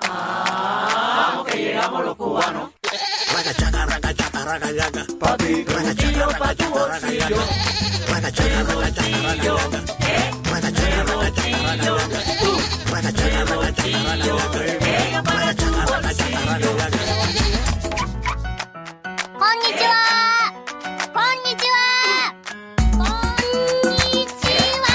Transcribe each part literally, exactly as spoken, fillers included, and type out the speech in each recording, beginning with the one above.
Ah, que llegamos los cubanos. Raga chaca, raga chaca, raga yaga. Pa' ti, bolsillo, pa' tu bolsillo. Raga chaca, raga chaca, raga yaga. Raga chaca, raga chaca, raga yaga. Raga chaca, raga chaca, raga yaga. Raga chaca, raga chaca, raga yaga. こんにちは。こんにちは。こんにちは。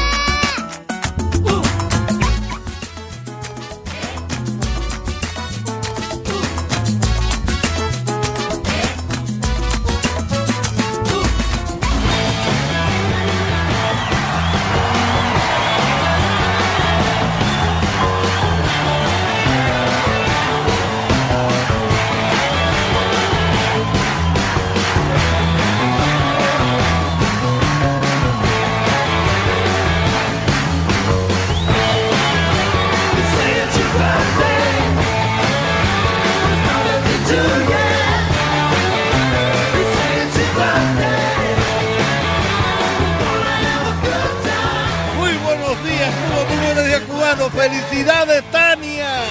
Muy buenos días, Cuba, muy buenos días, cubanos. ¡Felicidades, Tania!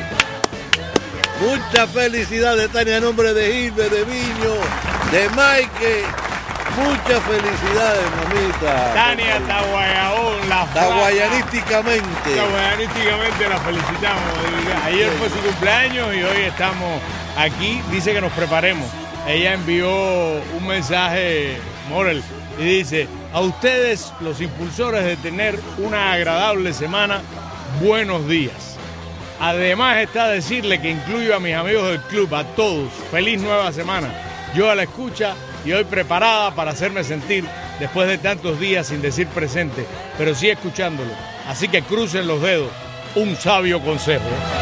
Muchas felicidades, Tania, en nombre de Gilbert, de Viño, de Mike. Muchas felicidades, mamita. Tania Taguayabón, la Taguayanísticamente. Taguayanísticamente la felicitamos. Ayer fue su cumpleaños y hoy estamos aquí. Dice que nos preparemos. Ella envió un mensaje, Morel, y dice: a ustedes, los impulsores de tener una agradable semana, buenos días. Además está decirle que incluyo a mis amigos del club, a todos, feliz nueva semana. Yo a la escucha y hoy preparada para hacerme sentir después de tantos días sin decir presente, pero sí escuchándolo. Así que crucen los dedos, un sabio consejo.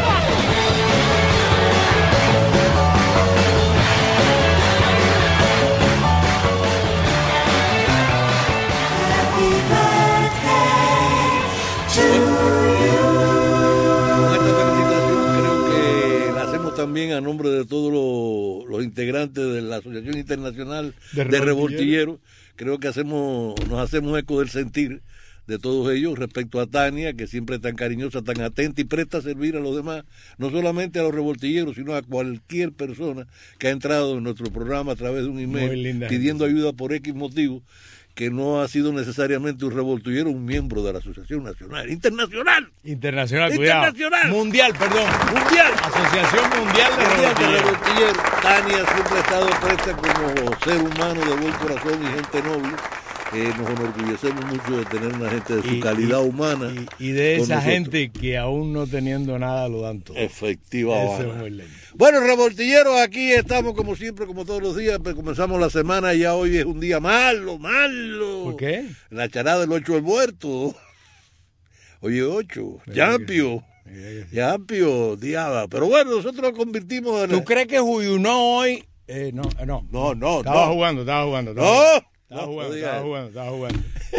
También a nombre de todos los, los integrantes de la Asociación Internacional de, de Revoltilleros, creo que hacemos, nos hacemos eco del sentir de todos ellos respecto a Tania, que siempre es tan cariñosa, tan atenta y presta a servir a los demás, no solamente a los revoltilleros, sino a cualquier persona que ha entrado en nuestro programa a través de un email pidiendo ayuda por X motivo, que no ha sido necesariamente un revoltillero, un miembro de la Asociación Nacional, Internacional. Internacional, cuidado. Internacional. Mundial, perdón. Mundial. Asociación Mundial de Revoltilleros. Revoltilleros. Tania siempre ha estado presta como ser humano de buen corazón y gente noble. Eh, nos enorgullecemos mucho de tener una gente de su y, calidad y, humana. Y, y de esa gente que aún no teniendo nada lo dan todo. Efectivamente. Eso es muy lindo. Bueno, revoltilleros, aquí estamos como siempre, como todos los días, pues comenzamos la semana y ya hoy es un día malo, malo. ¿Por qué? La charada del ocho del muerto. Oye, ocho, Yampio. Yampio, diaba. Pero bueno, nosotros nos convertimos en... ¿Tú crees que Juyunó hoy? Eh, no, no. No, no, estaba no. jugando, estaba jugando. Estaba no. jugando. Estaba No, jugando, no estaba jugando, estaba jugando.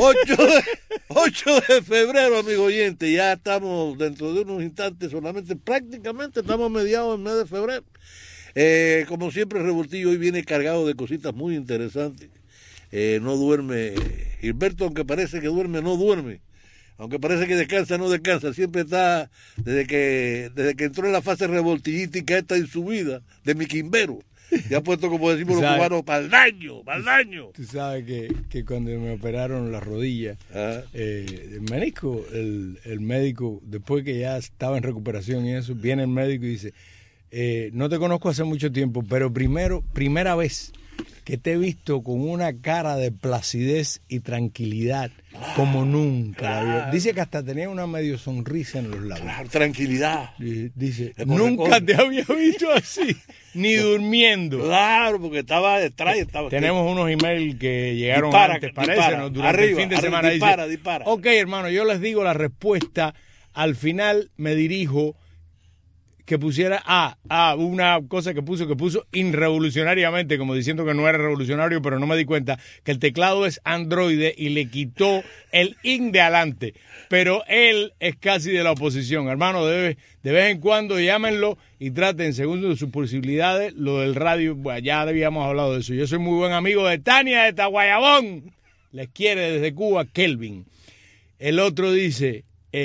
ocho de febrero, amigo oyente, ya estamos dentro de unos instantes solamente, prácticamente estamos mediados del mes de febrero. Eh, como siempre, Revoltillo hoy viene cargado de cositas muy interesantes. Eh, no duerme, Gilberto, aunque parece que duerme, no duerme. Aunque parece que descansa, no descansa. Siempre está, desde que desde que entró en la fase revoltillística esta en su vida, de mi quimbero. Ya ha puesto, como decimos los cubanos, para el daño, para el daño. Tú sabes que, que cuando me operaron la rodilla, ah. eh, el menisco, el, el médico, después que ya estaba en recuperación y eso, viene el médico y dice, eh, no te conozco hace mucho tiempo, pero primero, primera vez que te he visto con una cara de placidez y tranquilidad como nunca. Claro. Dice que hasta tenía una medio sonrisa en los labios. Claro, tranquilidad. Dice, nunca te había visto así, ni durmiendo. Claro, porque estaba detrás. Estaba Tenemos unos emails que llegaron dispara, antes, parece, dispara, ¿no? Durante arriba, el fin de arriba, semana. Dispara, dice, dispara. Ok, hermano, yo les digo la respuesta. Al final me dirijo que pusiera, ah, ah, una cosa que puso, que puso irrevolucionariamente, como diciendo que no era revolucionario, pero no me di cuenta que el teclado es Android y le quitó el in de adelante. Pero él es casi de la oposición. Hermano, de, de vez en cuando llámenlo y traten, según sus posibilidades, lo del radio. Bueno, ya habíamos hablado de eso. Yo soy muy buen amigo de Tania de Taguayabón. Les quiere desde Cuba, Kelvin. El otro dice, eh,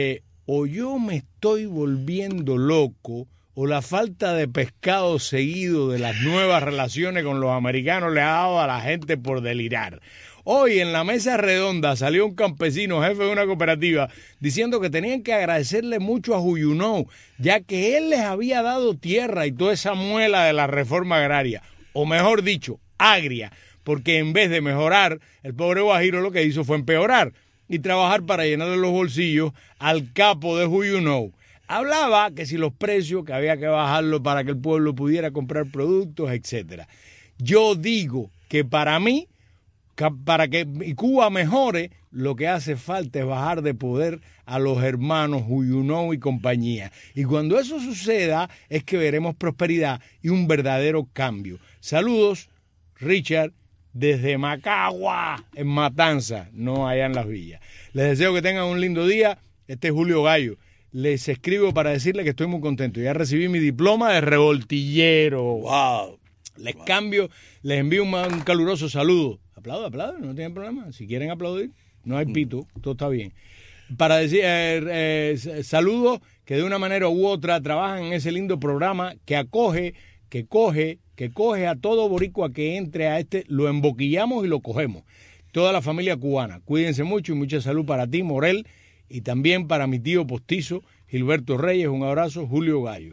o yo me estoy volviendo loco, o la falta de pescado seguido de las nuevas relaciones con los americanos le ha dado a la gente por delirar. Hoy en la mesa redonda salió un campesino, jefe de una cooperativa, diciendo que tenían que agradecerle mucho a Huyunou, ya que él les había dado tierra y toda esa muela de la reforma agraria, o mejor dicho, agria, porque en vez de mejorar, el pobre Guajiro lo que hizo fue empeorar y trabajar para llenarle los bolsillos al capo de Huyunou. Hablaba que si los precios, que había que bajarlos para que el pueblo pudiera comprar productos, etcétera. Yo digo que para mí, para que Cuba mejore, lo que hace falta es bajar de poder a los hermanos Huyunou y compañía. Y cuando eso suceda, es que veremos prosperidad y un verdadero cambio. Saludos, Richard, desde Macagua, en Matanza, no allá en Las Villas. Les deseo que tengan un lindo día. Este es Julio Gallo. Les escribo para decirles que estoy muy contento. Ya recibí mi diploma de revoltillero. Wow. Les wow. cambio, les envío un, un caluroso saludo. Aplaudo, aplaudo, no tienen problema. Si quieren aplaudir, no hay pito, todo está bien. Para decir, eh, eh, saludos que de una manera u otra trabajan en ese lindo programa que acoge, que coge, que coge a todo boricua que entre a este, lo emboquillamos y lo cogemos. Toda la familia cubana. Cuídense mucho y mucha salud para ti, Morel, y también para mi tío postizo, Gilberto Reyes. Un abrazo, Julio Gallo.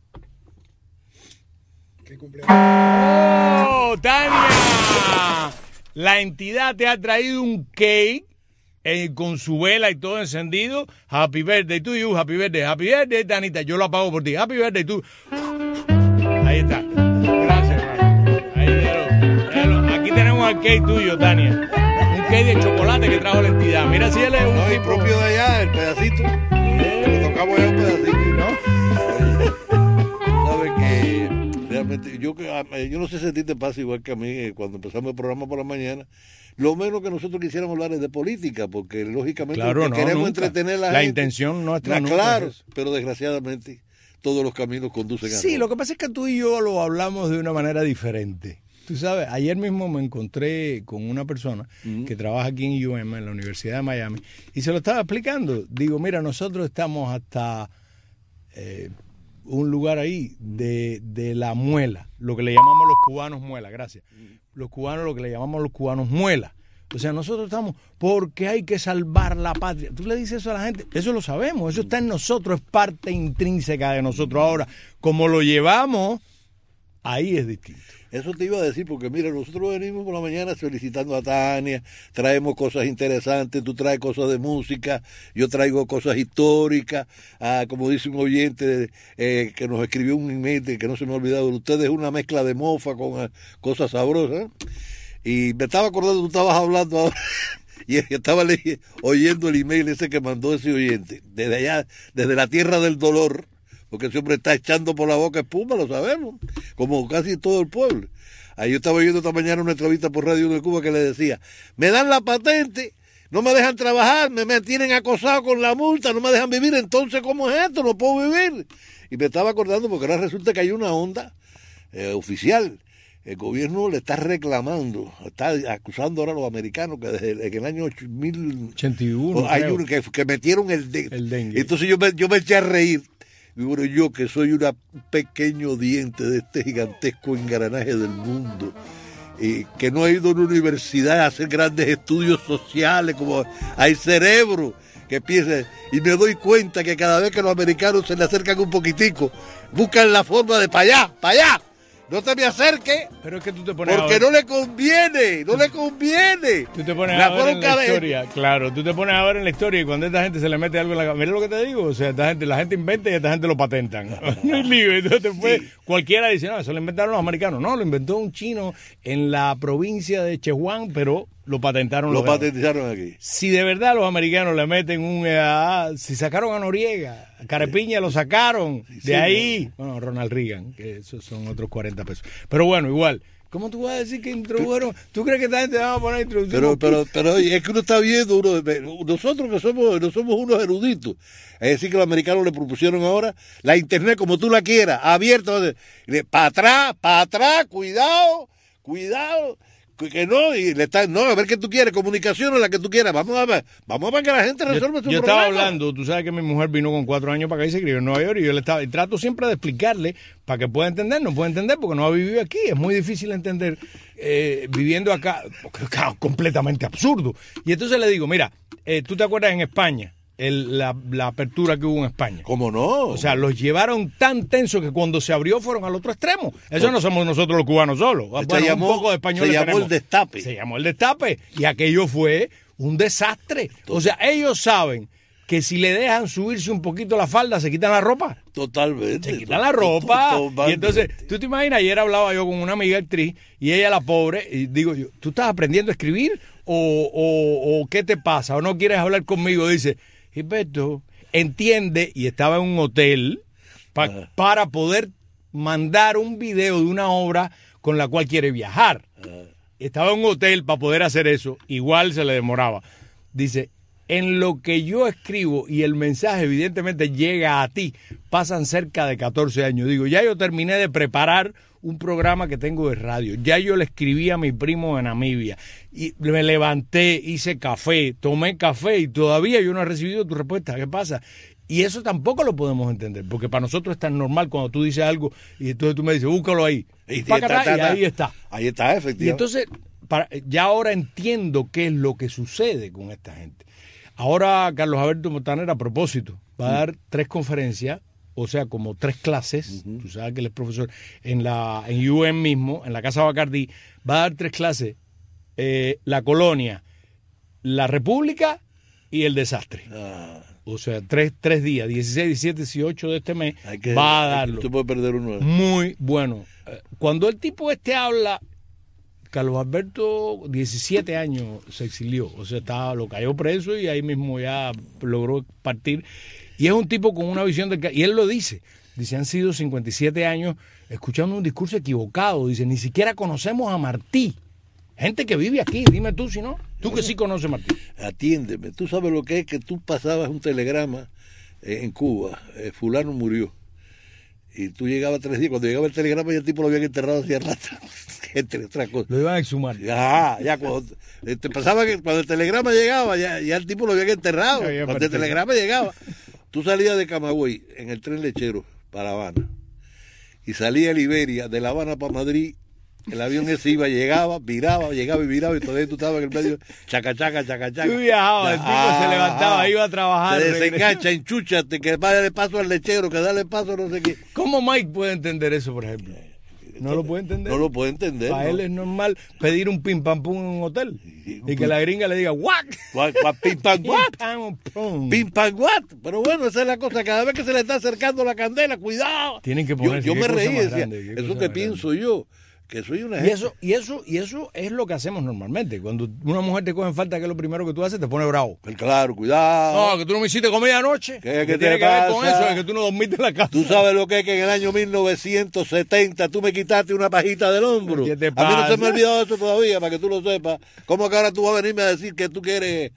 ¿Qué cumpleaños? ¡Oh, Tania! La entidad te ha traído un cake eh, con su vela y todo encendido. Happy birthday to you, happy birthday, happy birthday, Tanita. Yo lo apago por ti. Happy birthday to Ahí está. Gracias, hermano. Ahí, déjalo, déjalo. Aquí tenemos el cake tuyo, Tania. Un cake de chocolate que trajo la entidad. Mira si él es un no, tipo propio de allá, el pedacito. Yeah. Le tocamos ya un pedacito. ¿No? Sabes que realmente, yo, yo no sé si a ti te pasa igual que a mí, cuando empezamos el programa por la mañana, lo menos que nosotros quisiéramos hablar es de política, porque lógicamente claro, no, queremos nunca. entretener a la, la gente. La intención nuestra no, nunca claro, es eso. Pero desgraciadamente todos los caminos conducen a Sí, Roma. lo que pasa es que tú y yo lo hablamos de una manera diferente. Tú sabes, ayer mismo me encontré con una persona uh-huh. que trabaja aquí en U M, en la Universidad de Miami, y se lo estaba explicando. Digo, mira, nosotros estamos hasta eh, un lugar ahí de, de la muela, lo que le llamamos los cubanos muela, gracias. Uh-huh. Los cubanos, lo que le llamamos los cubanos muela. O sea, nosotros estamos porque hay que salvar la patria. Tú le dices eso a la gente, eso lo sabemos, eso está en nosotros, es parte intrínseca de nosotros. Ahora, como lo llevamos, ahí es distinto. Eso te iba a decir, porque mira, nosotros venimos por la mañana felicitando a Tania, traemos cosas interesantes, tú traes cosas de música, yo traigo cosas históricas, ah, como dice un oyente eh, que nos escribió un email que no se me ha olvidado, ustedes es una mezcla de mofa con uh, cosas sabrosas, y me estaba acordando, tú estabas hablando ahora, y estaba leyendo, oyendo el email ese que mandó ese oyente, desde allá, desde la tierra del dolor, porque ese hombre está echando por la boca espuma, lo sabemos, como casi todo el pueblo. Ahí yo estaba oyendo esta mañana una entrevista por Radio de Cuba que le decía, me dan la patente, no me dejan trabajar, me, me tienen acosado con la multa, no me dejan vivir, entonces ¿cómo es esto? No puedo vivir. Y me estaba acordando porque ahora resulta que hay una onda eh, oficial. El gobierno le está reclamando, está acusando ahora a los americanos que desde el, en el año mil ochenta y uno hay uno que, que metieron el, de, el dengue. Entonces yo me, yo me eché a reír. Y bueno, yo que soy un pequeño diente de este gigantesco engranaje del mundo, y que no he ido a una universidad a hacer grandes estudios sociales, como hay cerebro que piensa, y me doy cuenta que cada vez que los americanos se le acercan un poquitico, buscan la forma de para allá, para allá. No te me acerques, pero es que tú te pones porque no le conviene, no le conviene. Tú te pones la a ver en la de... historia, claro, tú te pones a ver en la historia y cuando esta gente se le mete algo en la cabeza, mira lo que te digo, o sea, esta gente, la gente inventa y esta gente lo patentan. No hay lío, entonces después sí. Cualquiera dice, no, eso lo inventaron los americanos. No, lo inventó un chino en la provincia de Chehuán, pero lo patentaron lo los patentizaron aquí. Si de verdad los americanos le meten un... Uh, si sacaron a Noriega, a Carepiña lo sacaron, de sí, ahí... No. Bueno, Ronald Reagan, que esos son otros cuarenta pesos. Pero bueno, igual... ¿Cómo tú vas a decir que introdujeron? ¿Tú crees que esta gente va a poner introducción? Pero, pero, pero es que uno está viendo, uno, nosotros que somos, no somos unos eruditos, es decir, que los americanos le propusieron ahora la internet como tú la quieras, abierta, para atrás, para atrás, cuidado, cuidado, que no, y le están, no, a ver qué tú quieres, comunicación es la que tú quieras, vamos a ver, vamos a ver que la gente resuelva su Yo problema. estaba hablando, tú sabes que mi mujer vino con cuatro años para acá y se crió en Nueva York, y yo le estaba, y trato siempre de explicarle para que pueda entender, no puede entender porque no ha vivido aquí, es muy difícil entender eh, viviendo acá, porque es completamente absurdo. Y entonces le digo, mira, eh, ¿tú te acuerdas en España? El, la, la apertura que hubo en España. ¿Cómo no? O sea, los llevaron tan tenso que cuando se abrió fueron al otro extremo. Eso no somos nosotros los cubanos solos. Se Bueno, llamó, un poco de español se llamó tenemos. el destape. Se llamó el destape. Y aquello fue un desastre. O sea, ellos saben que si le dejan subirse un poquito la falda, se quitan la ropa. Totalmente. Se quitan la ropa. Totalmente. Y entonces, tú te imaginas, ayer hablaba yo con una amiga actriz y ella, la pobre, y digo yo, ¿tú estás aprendiendo a escribir? ¿O, o, o qué te pasa? ¿O no quieres hablar conmigo? Dice, Gilberto, entiende, y estaba en un hotel pa, uh-huh. para poder mandar un video de una obra con la cual quiere viajar. Uh-huh. Estaba en un hotel para poder hacer eso, igual se le demoraba. Dice, en lo que yo escribo y el mensaje evidentemente llega a ti, pasan cerca de catorce años. Digo, ya yo terminé de preparar un programa que tengo de radio. Ya yo le escribí a mi primo en Namibia. Y me levanté, hice café, tomé café y todavía yo no he recibido tu respuesta. ¿Qué pasa? Y eso tampoco lo podemos entender, porque para nosotros es tan normal cuando tú dices algo y entonces tú me dices, búscalo ahí. Y, y, está, está, está, y ahí está. Ahí está, efectivamente. Y entonces, para, ya ahora entiendo qué es lo que sucede con esta gente. Ahora Carlos Alberto Montaner, a propósito, va a dar mm. tres conferencias, o sea, como tres clases, uh-huh. tú sabes que él es profesor, en la en U N mismo, en la Casa Bacardí, va a dar tres clases, eh, la colonia, la república y el desastre. Ah. O sea, tres, tres días, dieciséis, diecisiete, dieciocho de este mes, que, va a darlo. Tú puedes perder uno. Muy bueno. Cuando el tipo este habla, Carlos Alberto, diecisiete años se exilió, o sea, estaba, lo cayó preso y ahí mismo ya logró partir. Y es un tipo con una visión del... Y él lo dice, dice, han sido cincuenta y siete años escuchando un discurso equivocado. Dice, ni siquiera conocemos a Martí. Gente que vive aquí, dime tú si no. Tú que sí conoces a Martí. Atiéndeme, tú sabes lo que es que tú pasabas un telegrama eh, en Cuba, eh, fulano murió. Y tú llegabas tres días, cuando llegaba el telegrama ya el tipo lo habían enterrado hacía rato. Entre otras cosas. Lo iban a exhumar. Ya, ya, cuando, te pasaba que cuando el telegrama llegaba, ya, ya el tipo lo habían enterrado. Cuando partido. El telegrama llegaba. Tú salías de Camagüey en el tren lechero para La Habana y salía de Liberia, de La Habana para Madrid, el avión ese iba, llegaba, viraba, llegaba y viraba y todavía tú estabas en el medio, chaca, chaca, chaca, chaca. Tú viajabas, el tipo ah, se levantaba, ah, iba a trabajar. Se desengancha, enchúchate, que vaya paso al lechero, que dale paso a no sé qué. ¿Cómo Mike puede entender eso, por ejemplo? No lo puede entender. No lo puede entender. Para no. él es normal pedir un pim pam pum en un hotel y, y que la gringa le diga what, what, what pim pam what, pim pam what. Pero bueno, esa es la cosa. Cada vez que se le está acercando la candela, cuidado. Tienen que ponerse. Yo, yo me reí, decía, eso que pienso yo. Que soy una y eso y eso y eso es lo que hacemos normalmente. Cuando una mujer te coge en falta, que es lo primero que tú haces, te pone bravo. Pero claro, cuidado. No, que tú no me hiciste comida anoche. ¿Qué, qué ¿Qué tiene que ver con eso? Es que tú no dormiste en la casa. Tú sabes lo que es que en el año mil novecientos setenta tú me quitaste una pajita del hombro. ¿Qué te pasa? A mí no se me ha olvidado eso todavía, para que tú lo sepas. ¿Cómo que ahora tú vas a venirme a decir que tú quieres?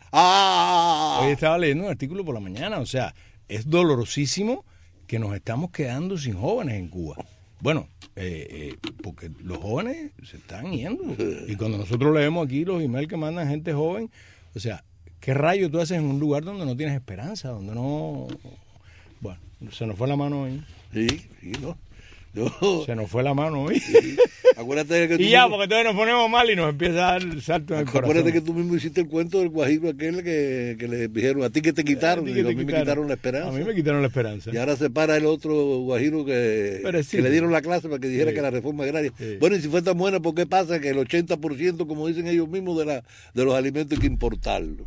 ¡Ah! Hoy estaba leyendo un artículo por la mañana. O sea, es dolorosísimo que nos estamos quedando sin jóvenes en Cuba. Bueno, eh, eh, porque los jóvenes se están yendo. Y cuando nosotros leemos aquí los emails que mandan gente joven, o sea, ¿qué rayo tú haces en un lugar donde no tienes esperanza? Donde no... Bueno, se nos fue la mano ahí. Sí, sí, no. Yo... Se nos fue la mano hoy. Sí. Acuérdate que tú y ya, mismo... porque entonces nos ponemos mal y nos empieza a dar el salto en el corazón. Acuérdate que tú mismo hiciste el cuento del guajiro aquel que, que le dijeron a ti que te quitaron. Y a, que te a mí quitaron. me quitaron la esperanza. A mí me quitaron la esperanza. Y ahora se para el otro guajiro que, sí, que le dieron la clase para que dijera sí. que la reforma agraria. Sí. Bueno, y si fue tan buena, ¿por qué pasa que el ochenta por ciento, como dicen ellos mismos, de, la, de los alimentos hay que importarlos?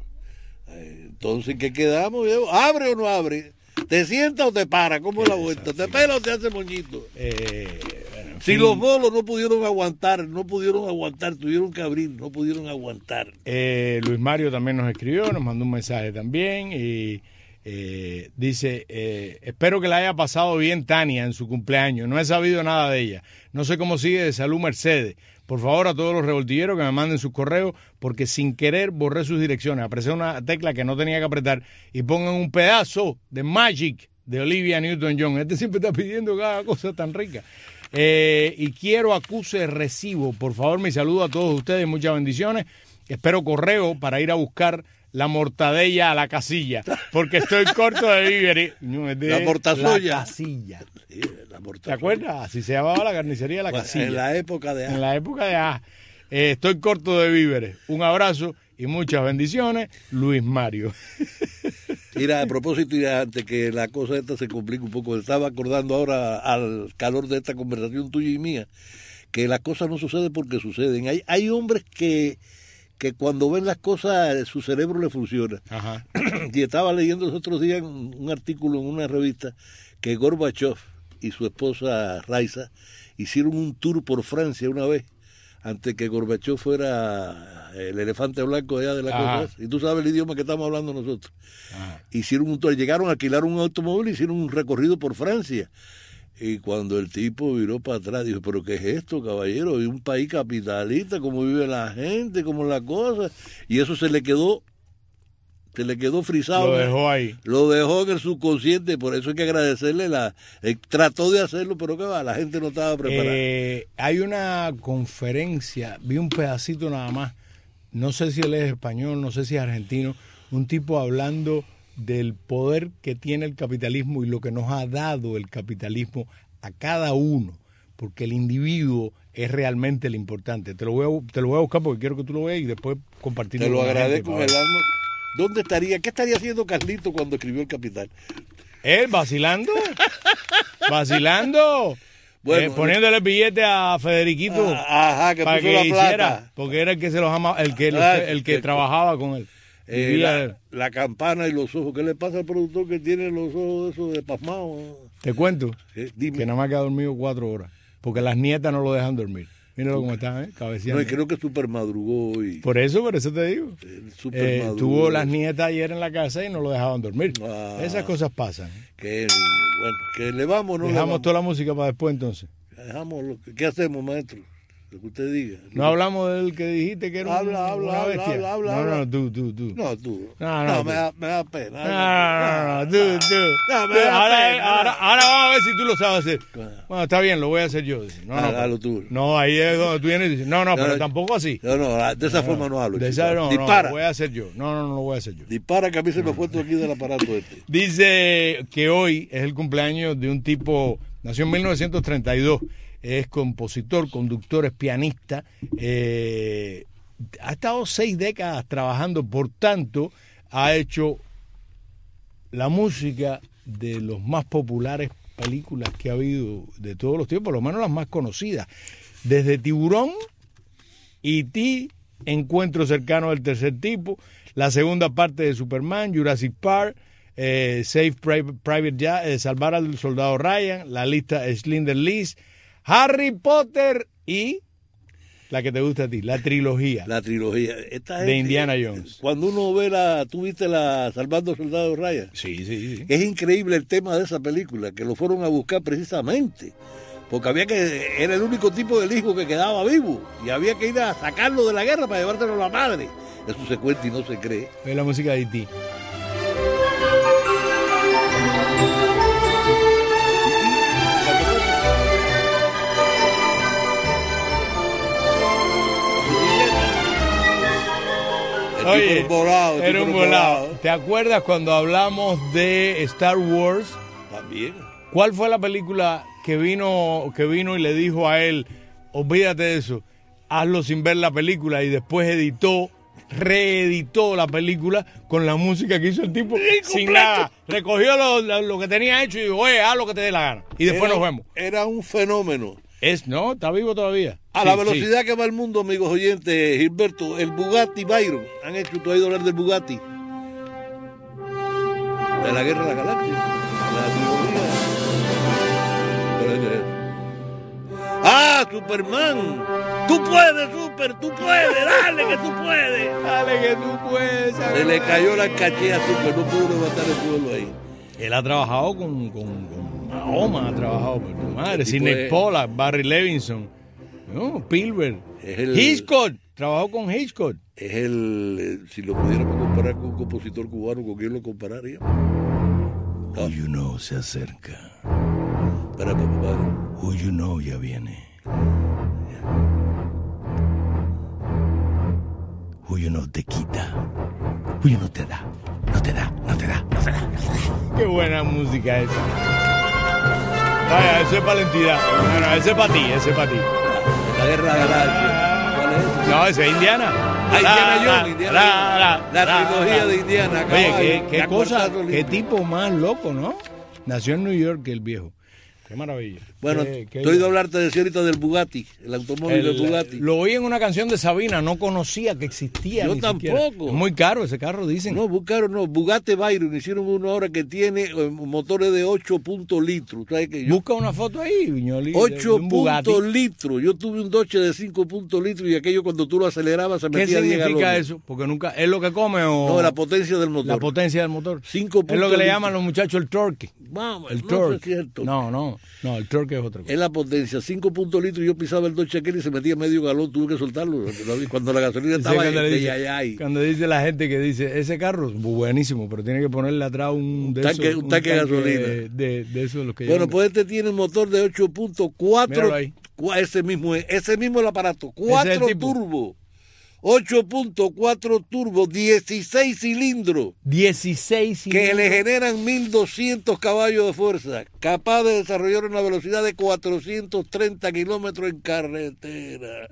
Entonces, ¿qué quedamos? ¿Abre o no abre? ¿Te sienta o te para? ¿Cómo es la vuelta? ¿Te pela o te hace moñito? Eh, bueno, si los bolos no pudieron aguantar, no pudieron aguantar, tuvieron que abrir, no pudieron aguantar. Eh, Luis Mario también nos escribió, nos mandó un mensaje también y eh, dice, eh, espero que la haya pasado bien Tania en su cumpleaños, no he sabido nada de ella, no sé cómo sigue de salud Mercedes. Por favor, a todos los revoltilleros que me manden sus correos, porque sin querer borré sus direcciones. Apreté una tecla que no tenía que apretar y pongan un pedazo de Magic de Olivia Newton-John. Este siempre está pidiendo cada cosa tan rica. Eh, y quiero acuse recibo. Por favor, mi saludo a todos ustedes, muchas bendiciones. Espero correo para ir a buscar la mortadella a la casilla, porque estoy corto de víveres. No, de la mortazolla. La casilla. Sí, la mortazolla. ¿Te acuerdas? Así se llamaba la carnicería de la Bueno, casilla. en la época de... En la época de... Ah, eh, estoy corto de víveres. Un abrazo y muchas bendiciones, Luis Mario. Mira, a propósito, y antes que la cosa esta se complique un poco, estaba acordando ahora al calor de esta conversación tuya y mía, que las cosas no suceden porque suceden. Hay, hay hombres que... que cuando ven las cosas su cerebro le funciona. Ajá. Y estaba leyendo los otros días un, un artículo en una revista que Gorbachev y su esposa Raisa hicieron un tour por Francia una vez, antes que Gorbachev fuera el elefante blanco allá de la Ajá. cosa. Y tú sabes el idioma que estamos hablando nosotros. Ajá. Hicieron un tour, llegaron a alquilar un automóvil y hicieron un recorrido por Francia. Y cuando el tipo viró para atrás, dijo, ¿pero qué es esto, caballero? Y un país capitalista, cómo vive la gente, cómo es la cosa. Y eso se le quedó, se le quedó frisado. Lo dejó ahí. Lo dejó en el subconsciente, por eso hay que agradecerle. la eh, Trató de hacerlo, pero que va, la gente no estaba preparada. Eh, hay una conferencia, vi un pedacito nada más, no sé si él es español, no sé si es argentino, un tipo hablando del poder que tiene el capitalismo y lo que nos ha dado el capitalismo a cada uno, porque el individuo es realmente lo importante. Te lo voy a, te lo voy a buscar porque quiero que tú lo veas y después compartirlo. Te lo con la gente, agradezco en para el ver. alma. ¿Dónde estaría? ¿Qué estaría haciendo Carlito cuando escribió El Capital? ¿Él vacilando? ¿Vacilando? Bueno, Eh, poniéndole el billete a Federiquito Ah, ajá, que para puso que la hiciera, plata. porque era el que se los ama, el que, Ah, el que que- trabajaba con él. Eh, Vivía- la, la campana y los ojos. ¿Qué le pasa al productor que tiene los ojos esos de pasmado? Te cuento Eh, dime. que nada más que ha dormido cuatro horas, porque las nietas no lo dejan dormir. Míralo cómo está, ¿eh? Cabeceando. No, y creo que super madrugó hoy. Por eso, por eso te digo. Super Eh, madrugó. tuvo las nietas ayer en la casa y no lo dejaban dormir. Ah. Esas cosas pasan. Que, bueno, que le vamos, no le Dejamos vamos. toda la música para después entonces. Dejamos lo que, ¿qué hacemos, maestro? Lo que usted diga. No hablamos del que dijiste que era un- Habla, habla, una habla, bestia. habla, habla, no, habla. no, tú, tú, tú. No, tú. No, no, tú. me, da, me da pena. No, no, no, tú, tú. No, me Tú, da ahora, pena. ahora, ahora vamos a ver si tú lo sabes hacer. Claro. Bueno, está bien, lo voy a hacer yo. Dice. No, no, Hágalo pero- tú. no, ahí es donde tú vienes y dices, no, no, pero no, tampoco así. No, no, de esa forma no hablo. De chico. esa, no, no, Dispara. lo voy a hacer yo. No, no, no lo voy a hacer yo. Dispara, que a mí se me fue todo aquí del aparato este. Dice que hoy es el cumpleaños de un tipo, nació en mil novecientos treinta y dos, es compositor, conductor, es pianista, eh, ha estado seis décadas trabajando, por tanto, ha hecho la música de los más populares películas que ha habido de todos los tiempos, por lo menos las más conocidas, desde Tiburón, E T, Encuentro cercano del tercer tipo, la segunda parte de Superman, Jurassic Park, eh, Save Private, Private Ja- eh, Salvar al Soldado Ryan, la lista Schindler's List, Harry Potter y la que te gusta a ti, la trilogía. La trilogía. Esta De gente, Indiana Jones. Cuando uno ve la, tú viste la Salvando Soldado Ryan. Sí, sí, sí. Es increíble el tema de esa película, que lo fueron a buscar precisamente, porque había que, era el único tipo del hijo que quedaba vivo, y había que ir a sacarlo de la guerra para llevárselo a la madre. Eso se cuenta y no se cree. Es la música de E T. El Oye, tipo era un volado, el era tipo un era volado. ¿Te acuerdas cuando hablamos de Star Wars? También. ¿Cuál fue la película que vino, que vino y le dijo a él, olvídate de eso, hazlo sin ver la película, y después editó, reeditó la película con la música que hizo el tipo sin nada? Recogió lo, lo- lo que tenía hecho y dijo, oye, haz lo que te dé la gana. Y después Era- nos vemos. Era un fenómeno. Es, no, está vivo todavía. A Sí, la sí. velocidad que va el mundo, amigos oyentes, Gilberto, el Bugatti Byron. Han hecho, tú has ido a hablar del Bugatti. De la Guerra de la Galaxia. La trilogía. Pero es que es- ¡Ah, Superman! ¡Tú puedes, Super! ¡Tú puedes! ¡Dale que tú puedes! Dale que tú puedes. Se le cayó la caché a Super, no pudo levantar el suelo ahí. Él ha trabajado con, con, con Mahoma, ha trabajado por tu madre, El tipo Sidney es- Pollack, Barry Levinson, no, Spielberg, Es el- Hitchcock, trabajó con Hitchcock. Es el... eh, si lo pudiéramos comparar con un compositor cubano, ¿con quién lo compararía? Hoy uno se acerca. Espera, papá. Who You Know ya viene. Who You Know te quita. Who You Know te da. No te da, no te da, no te da, no te da. Qué buena música esa. Vaya, eso es para la entidad. No, no, ese es para ti, ese es para ti. La Guerra de Galaxia. ¿Cuál es? No, ese es Indiana. Ah, Indiana Jones, Indiana Jones. La trilogía de Indiana. Oye, caballo, qué, qué la cosa, cuarta qué tipo más loco, ¿no? Nació en New York el viejo. Qué maravilla. Bueno, qué, qué te he oído hablarte de ahorita del Bugatti, el automóvil el, del Bugatti. Lo oí en una canción de Sabina, no conocía que existía. Yo ni tampoco. Siquiera. Es muy caro ese carro, dicen. No, buscaron, no, Bugatti Veyron, hicieron uno ahora que tiene eh, motores de ocho punto litros. ¿Sabes que yo? Busca una foto ahí, Viñoli. ocho punto litros. Yo tuve un Dodge de cinco punto litros y aquello cuando tú lo acelerabas se ¿Qué metía diez significa galones. eso? Porque nunca, ¿es lo que come o...? No, la potencia del motor. La potencia del motor. cinco Es lo que le litros. llaman los muchachos el torque. Vamos, El no, torque. es cierto. No, no, no, el torque es otra cosa. Es la potencia, cinco puntos litros. Yo pisaba el Dodge aquel y se metía medio galón, tuve que soltarlo. Cuando la gasolina Sí, estaba cuando, en le dice, ay, ay. cuando dice la gente que dice, ese carro es buenísimo, pero tiene que ponerle atrás un, de tanque- esos, un tanque de gasolina. De, de, de esos los que Bueno, llaman. pues este tiene un motor de ocho punto cuatro. Míralo ahí. Ese mismo es, ese mismo el aparato. Ese es cuatro el tipo. turbo. ocho punto cuatro turbo, dieciséis cilindros. dieciséis Que cilindros. le generan mil doscientos caballos de fuerza, capaz de desarrollar una velocidad de cuatrocientos treinta kilómetros en carretera.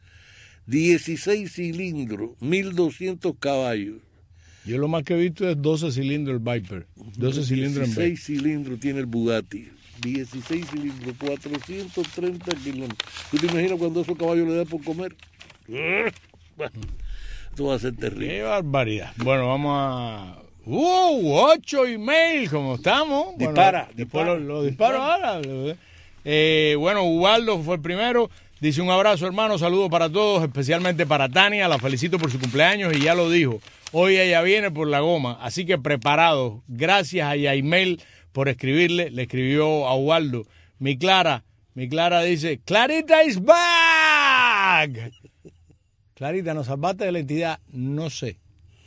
dieciséis cilindros, mil doscientos caballos. Yo lo más que he visto es doce cilindros el Viper. doce cilindros en vez. dieciséis cilindros tiene el Bugatti. dieciséis cilindros, cuatrocientos treinta kilómetros. ¿Tú te imaginas cuando esos caballos le dan por comer? Bueno, esto va a ser terrible. Qué barbaridad. Bueno, vamos a... ¡Uh! Ocho email, ¿cómo estamos? Dispara, Bueno, después dispara, lo, lo disparo ahora. Eh, bueno, Ubaldo fue el primero. Dice un abrazo, hermano, saludos para todos, especialmente para Tania. La felicito por su cumpleaños y ya lo dijo. Hoy ella viene por la goma, así que preparados. Gracias a Yaimel por escribirle. Le escribió a Ubaldo. Mi Clara, mi Clara dice, Clarita is back. Clarita, ¿nos salvaste de la entidad? No sé.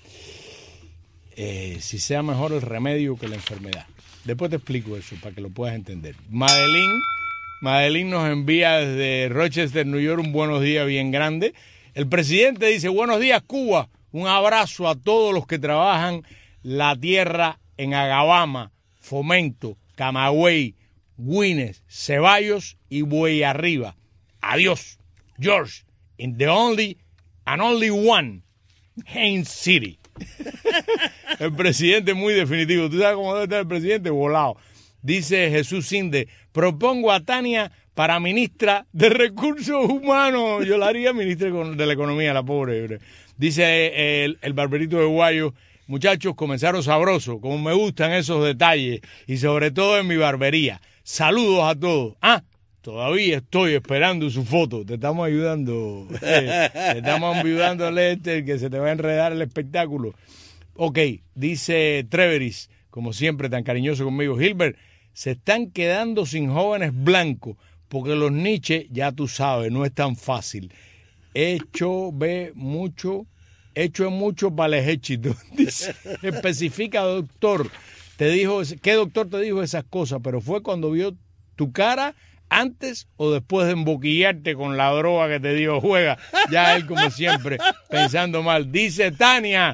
Eh, si sea mejor el remedio que la enfermedad. Después te explico eso para que lo puedas entender. Madeline, Madeline nos envía desde Rochester, New York, un buenos días bien grande. El presidente dice, buenos días, Cuba. Un abrazo a todos los que trabajan la tierra en Agabama, Fomento, Camagüey, Guines, Ceballos y Buey Arriba. Adiós, George, in the only and only one, Haines City. El presidente muy definitivo. ¿Tú sabes cómo debe estar el presidente? Volado. Dice Jesús Sinde, propongo a Tania para ministra de Recursos Humanos. Yo la haría ministra de la Economía, la pobre. Dice el, el barberito de Guayo, muchachos, comenzaron sabrosos, como me gustan esos detalles, y sobre todo en mi barbería. Saludos a todos. Ah, todavía estoy esperando su foto. Te estamos ayudando. Te estamos ayudando, Lester, que se te va a enredar el espectáculo. Ok, dice Treveris, como siempre tan cariñoso conmigo, Gilbert, se están quedando sin jóvenes blancos, porque los niches, ya tú sabes, no es tan fácil. Hecho ve mucho, hecho es mucho para el éxito. Dice, especifica, doctor, te dijo, ¿qué doctor te dijo esas cosas? Pero fue cuando vio tu cara antes o después de emboquillarte con la droga que te dio. Juega, ya él como siempre, pensando mal. Dice Tania,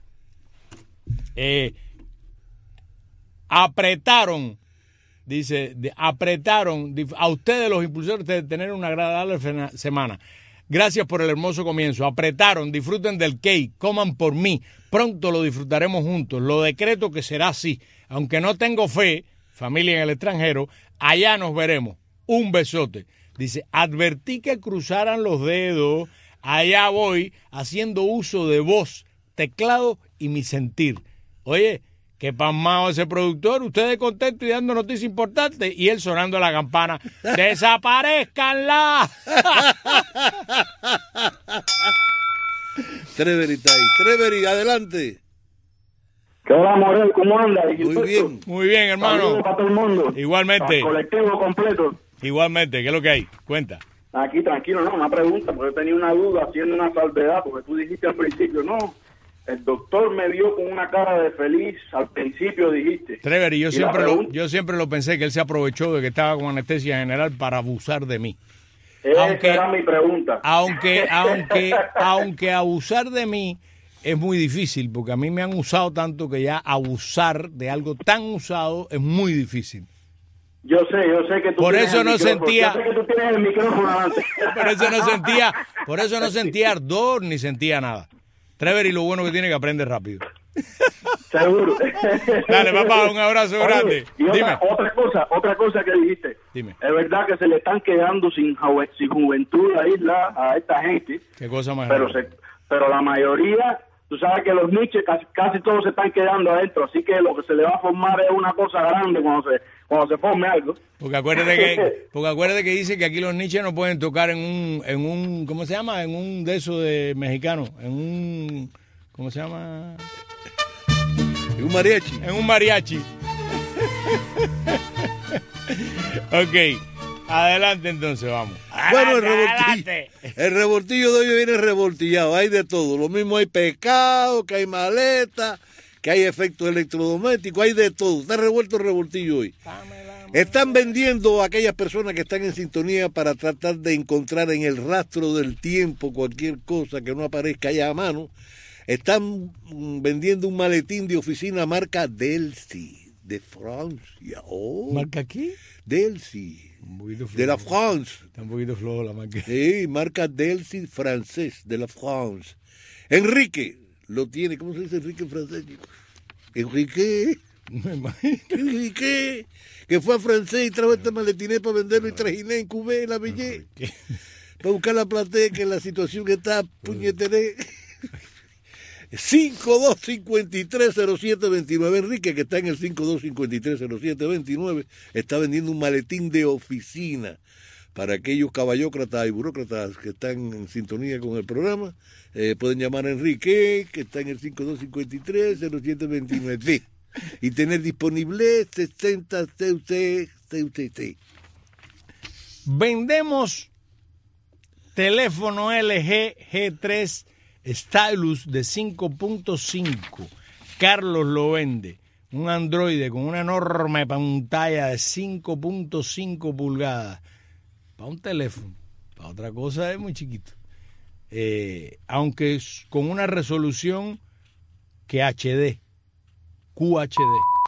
eh, apretaron, dice, de, apretaron a ustedes los impulsores de tener una agradable fena, semana. Gracias por el hermoso comienzo. Apretaron, disfruten del cake, coman por mí. Pronto lo disfrutaremos juntos. Lo decreto que será así. Aunque no tengo fe, familia en el extranjero, allá nos veremos. Un besote. Dice, advertí que cruzaran los dedos. Allá voy haciendo uso de voz, teclado y mi sentir. Oye, qué pasmado ese productor. Ustedes contentos y dando noticias importantes y él sonando la campana. ¡Desaparezcanla! Trevery está ahí. Trevery, adelante. ¿Qué hola, Morel? ¿Cómo anda? Muy bien. Muy bien, hermano. Saludos para todo el mundo. Igualmente. Para el colectivo completo. Igualmente, ¿qué es lo que hay? Cuenta. Aquí, tranquilo, no, una pregunta, porque yo tenía una duda haciendo una salvedad, porque tú dijiste al principio, no, el doctor me vio con una cara de feliz, al principio dijiste. Trevor, y yo Y siempre, la lo, pregunta- yo siempre lo pensé, que él se aprovechó de que estaba con anestesia general para abusar de mí. Esa aunque- era mi pregunta. Aunque, aunque, aunque abusar de mí es muy difícil, porque a mí me han usado tanto que ya abusar de algo tan usado es muy difícil. Yo sé, yo sé que tú Por tienes eso el no micrófono, sentía- Yo sé que tú tienes el micrófono adelante. Por eso no sentía, por eso no sentía ardor ni sentía nada. Trevor, y lo bueno que tiene es que aprende rápido. Seguro. Dale, papá, un abrazo Oye, grande. Y otra, Dime. otra cosa, otra cosa que dijiste. Dime. Es verdad que se le están quedando sin, ju- sin juventud a la isla a esta gente, Qué cosa más pero grande. se, pero la mayoría, tú sabes que los niches casi, casi todos se están quedando adentro, así que lo que se le va a formar es una cosa grande cuando se cuando se forme algo. Porque acuérdate que, porque acuérdate que dice que aquí los niches no pueden tocar en un, en un, ¿cómo se llama? En un de esos de mexicano, en un, ¿cómo se llama? Y un mariachi. En un mariachi. Ok, adelante entonces, vamos. Bueno, el Adelante, revoltillo, adelante. el revoltillo de hoy viene revoltillado, hay de todo. Lo mismo hay pescado, que hay maleta, que hay efectos electrodomésticos, hay de todo. Está revuelto el revoltillo hoy. Están vendiendo a aquellas personas que están en sintonía para tratar de encontrar en el rastro del tiempo cualquier cosa que no aparezca allá a mano. Están mm, vendiendo un maletín de oficina marca Delcy, de Francia. Oh, ¿Marca aquí? Delcy, Un poquito flojo. de la France. Está un poquito flojo la marca. Sí, marca Delcy francés, de la France. Enrique lo tiene, ¿cómo se dice Enrique en francés, chicos? Enrique, Me imagino. Enrique, que fue a francés y trajo este maletiné para venderlo y trajiné en Cubé, la Bellé, para buscar la platea, que la situación está puñeteré. cinco dos cinco tres cero siete dos nueve, Enrique, que está en el cinco dos cinco tres cero siete dos nueve, está vendiendo un maletín de oficina para aquellos caballócratas y burócratas que están en sintonía con el programa. Eh, pueden llamar a Enrique, que está en el cinco dos cinco tres cero siete dos nueve, y tener disponible sesenta C U C, C U C C. Vendemos teléfono L G G tres Stylus de cinco punto cinco. Carlos lo vende. Un Android con una enorme pantalla de cinco punto cinco pulgadas. Para un teléfono. Para otra cosa es muy chiquito. Eh, aunque es con una resolución que H D. Q H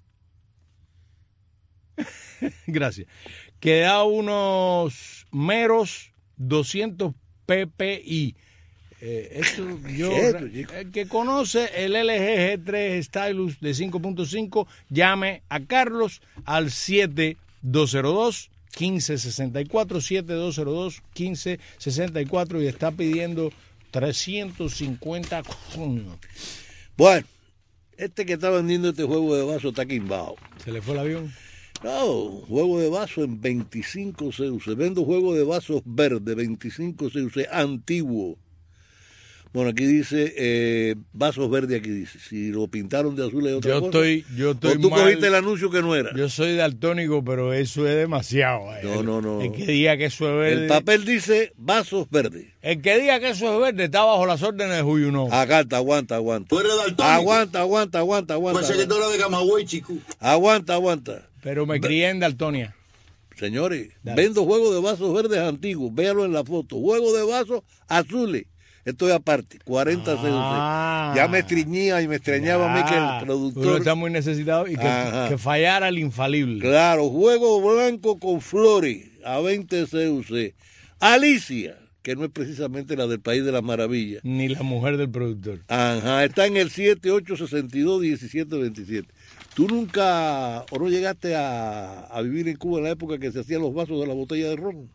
D. Gracias. Que da unos meros doscientos P P I. Eh, esto yo, ¿Qué es esto, chico? el que conoce el L G G tres Stylus de cinco punto cinco, llame a Carlos al siete dos cero dos, uno cinco seis cuatro, siete dos cero dos, uno cinco seis cuatro, y está pidiendo trescientos cincuenta. Bueno, este que está vendiendo este juego de vaso está quimbao. ¿Se le fue el avión? No, juego de vaso en veinticinco C U C. Vendo juego de vasos verde, veinticinco C U C, antiguo. Bueno, aquí dice, eh, vasos verdes, aquí dice. Si lo pintaron de azul es otra Yo cosa. estoy, yo estoy O tú mal. cogiste el anuncio que no era. Yo soy daltónico, pero eso es demasiado. eh. No, no, no. El que diga que eso es verde. El papel dice vasos verdes. El que diga que eso es verde está bajo las órdenes de Juyuno. Aguanta, aguanta, aguanta. Tú eres daltónico. Aguanta, aguanta, aguanta, aguanta. Pensé que tú Aguanta, eras de Camagüey, chico. aguanta. aguanta. Pero me crié en Daltonia. Señores, Dale. vendo juegos de vasos verdes antiguos. Véalo en la foto. Juego de vasos azules. Estoy aparte, cuarenta C U C. Ah. Ya me estriñía y me extrañaba a mí que Ah, el Uno productor... está muy necesitado y que, Ajá. que fallara el infalible. Claro, juego blanco con flores a veinte C U C. Alicia, que no es precisamente la del País de las Maravillas. Ni la mujer del productor. Ajá, está en el siete ocho seis dos, uno siete dos siete. ¿Tú nunca o no llegaste a, a vivir en Cuba en la época que se hacían los vasos de la botella de ron?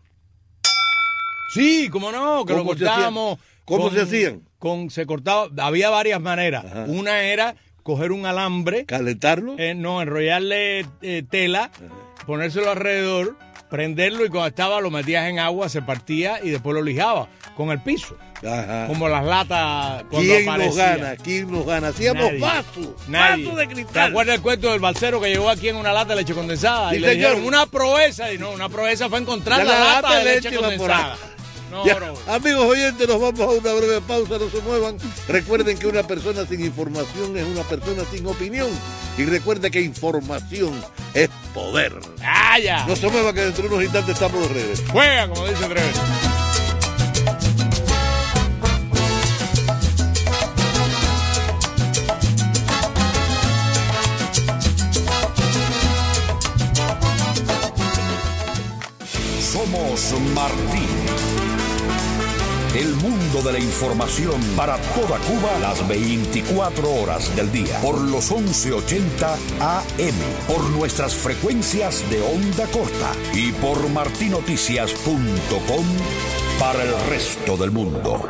Sí, cómo no, que lo ¿Cómo se cortábamos. hacían? ¿Cómo con- se hacían? Con, se cortaba, había varias maneras. Ajá. Una era coger un alambre, ¿Calentarlo? eh, no, enrollarle eh, tela, ponérselo alrededor, prenderlo, y cuando estaba lo metías en agua, se partía y después lo lijaba con el piso. Ajá. Como las latas cuando ¿Quién nos aparecía. gana? ¿Quién nos gana? Hacíamos Nadie. vasos, Nadie. vasos de ¿Te cristal. acuerdas el cuento del balsero que llegó aquí en una lata de leche condensada? Sí, y le señor. dijeron, una proeza. Y no, una proeza fue encontrar Ya la, la lata, lata de de leche leche condensada. No, Ya, bro. amigos oyentes, nos vamos a una breve pausa, no se muevan. Recuerden que una persona sin información es una persona sin opinión. Y recuerden que información es poder. ¡Ah, ya! No se muevan, que dentro de unos instantes estamos de regreso. Juega, como dice Treves. Somos Martín. El mundo de la información para toda Cuba las veinticuatro horas del día. Por los once ochenta A M. Por nuestras frecuencias de onda corta. Y por martinoticias punto com para el resto del mundo.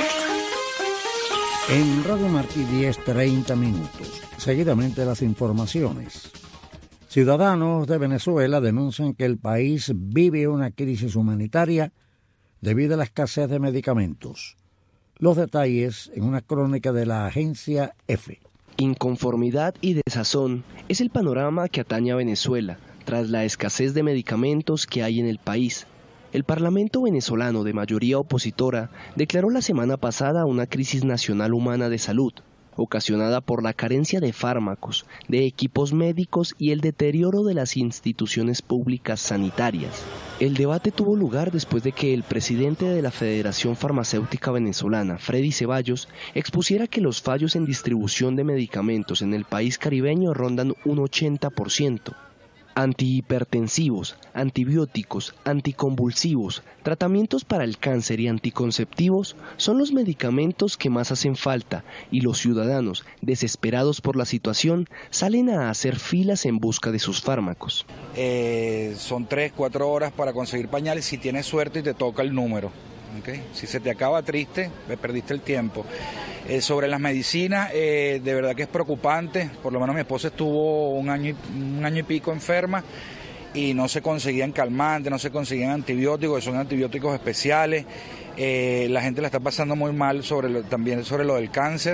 En Radio Martí diez treinta minutos. Seguidamente las informaciones. Ciudadanos de Venezuela denuncian que el país vive una crisis humanitaria debido a la escasez de medicamentos. Los detalles en una crónica de la agencia EFE. Inconformidad y desazón es el panorama que atañe a Venezuela tras la escasez de medicamentos que hay en el país. El Parlamento venezolano de mayoría opositora declaró la semana pasada una crisis nacional humana de salud, ocasionada por la carencia de fármacos, de equipos médicos y el deterioro de las instituciones públicas sanitarias. El debate tuvo lugar después de que el presidente de la Federación Farmacéutica Venezolana, Freddy Ceballos, expusiera que los fallos en distribución de medicamentos en el país caribeño rondan un ochenta por ciento. Antihipertensivos, antibióticos, anticonvulsivos, tratamientos para el cáncer y anticonceptivos son los medicamentos que más hacen falta y los ciudadanos, desesperados por la situación, salen a hacer filas en busca de sus fármacos. Eh, son tres, cuatro horas para conseguir pañales si tienes suerte y te toca el número. ¿Okay? Si se te acaba triste, perdiste el tiempo. Eh, sobre las medicinas, eh, de verdad que es preocupante. Por lo menos mi esposa estuvo un año, y, un año y pico enferma y no se conseguían calmantes, no se conseguían antibióticos, que son antibióticos especiales. Eh, la gente la está pasando muy mal sobre lo, también sobre lo del cáncer.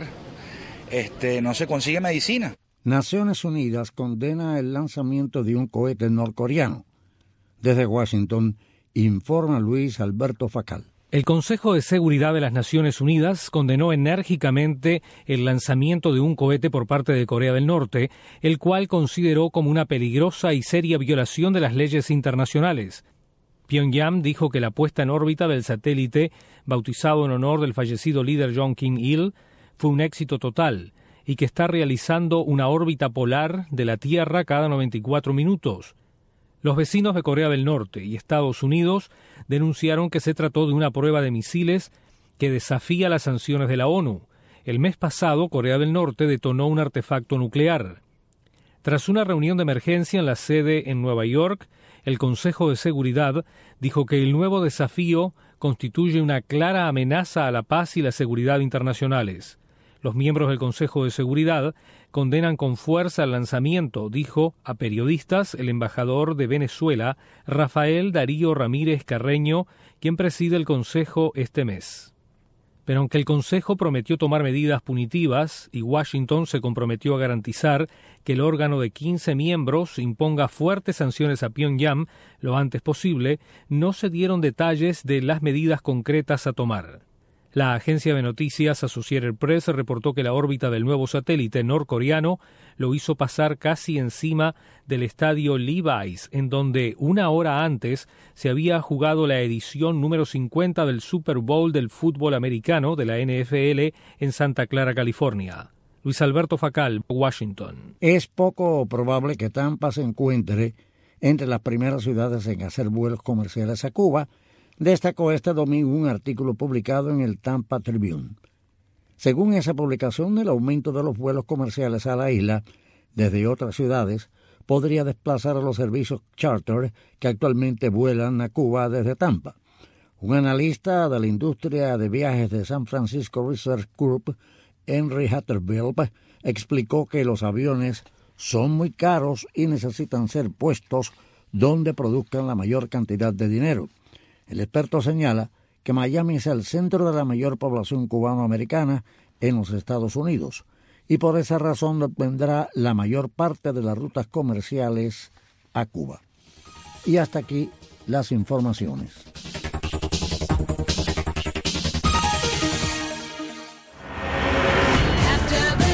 Este, no se consigue medicina. Naciones Unidas condena el lanzamiento de un cohete norcoreano. Desde Washington, informa Luis Alberto Facal. El Consejo de Seguridad de las Naciones Unidas condenó enérgicamente el lanzamiento de un cohete por parte de Corea del Norte, el cual consideró como una peligrosa y seria violación de las leyes internacionales. Pyongyang dijo que la puesta en órbita del satélite, bautizado en honor del fallecido líder Jong Kim-il, fue un éxito total y que está realizando una órbita polar de la Tierra cada noventa y cuatro minutos. Los vecinos de Corea del Norte y Estados Unidos denunciaron que se trató de una prueba de misiles que desafía las sanciones de la ONU. El mes pasado, Corea del Norte detonó un artefacto nuclear. Tras una reunión de emergencia en la sede en Nueva York, el Consejo de Seguridad dijo que el nuevo desafío constituye una clara amenaza a la paz y la seguridad internacionales. Los miembros del Consejo de Seguridad condenan con fuerza el lanzamiento, dijo a periodistas el embajador de Venezuela, Rafael Darío Ramírez Carreño, quien preside el Consejo este mes. Pero aunque el Consejo prometió tomar medidas punitivas y Washington se comprometió a garantizar que el órgano de quince miembros imponga fuertes sanciones a Pyongyang lo antes posible, no se dieron detalles de las medidas concretas a tomar. La agencia de noticias Associated Press reportó que la órbita del nuevo satélite norcoreano lo hizo pasar casi encima del estadio Levi's, en donde una hora antes se había jugado la edición número cincuenta del Super Bowl del fútbol americano de la N F L en Santa Clara, California. Luis Alberto Facal, Washington. Es poco probable que Tampa se encuentre entre las primeras ciudades en hacer vuelos comerciales a Cuba, destacó este domingo un artículo publicado en el Tampa Tribune. Según esa publicación, el aumento de los vuelos comerciales a la isla desde otras ciudades podría desplazar a los servicios charter que actualmente vuelan a Cuba desde Tampa. Un analista de la industria de viajes de San Francisco Research Group, Henry Hatterbill, explicó que los aviones son muy caros y necesitan ser puestos donde produzcan la mayor cantidad de dinero. El experto señala que Miami es el centro de la mayor población cubanoamericana en los Estados Unidos y por esa razón obtendrá la mayor parte de las rutas comerciales a Cuba. Y hasta aquí las informaciones.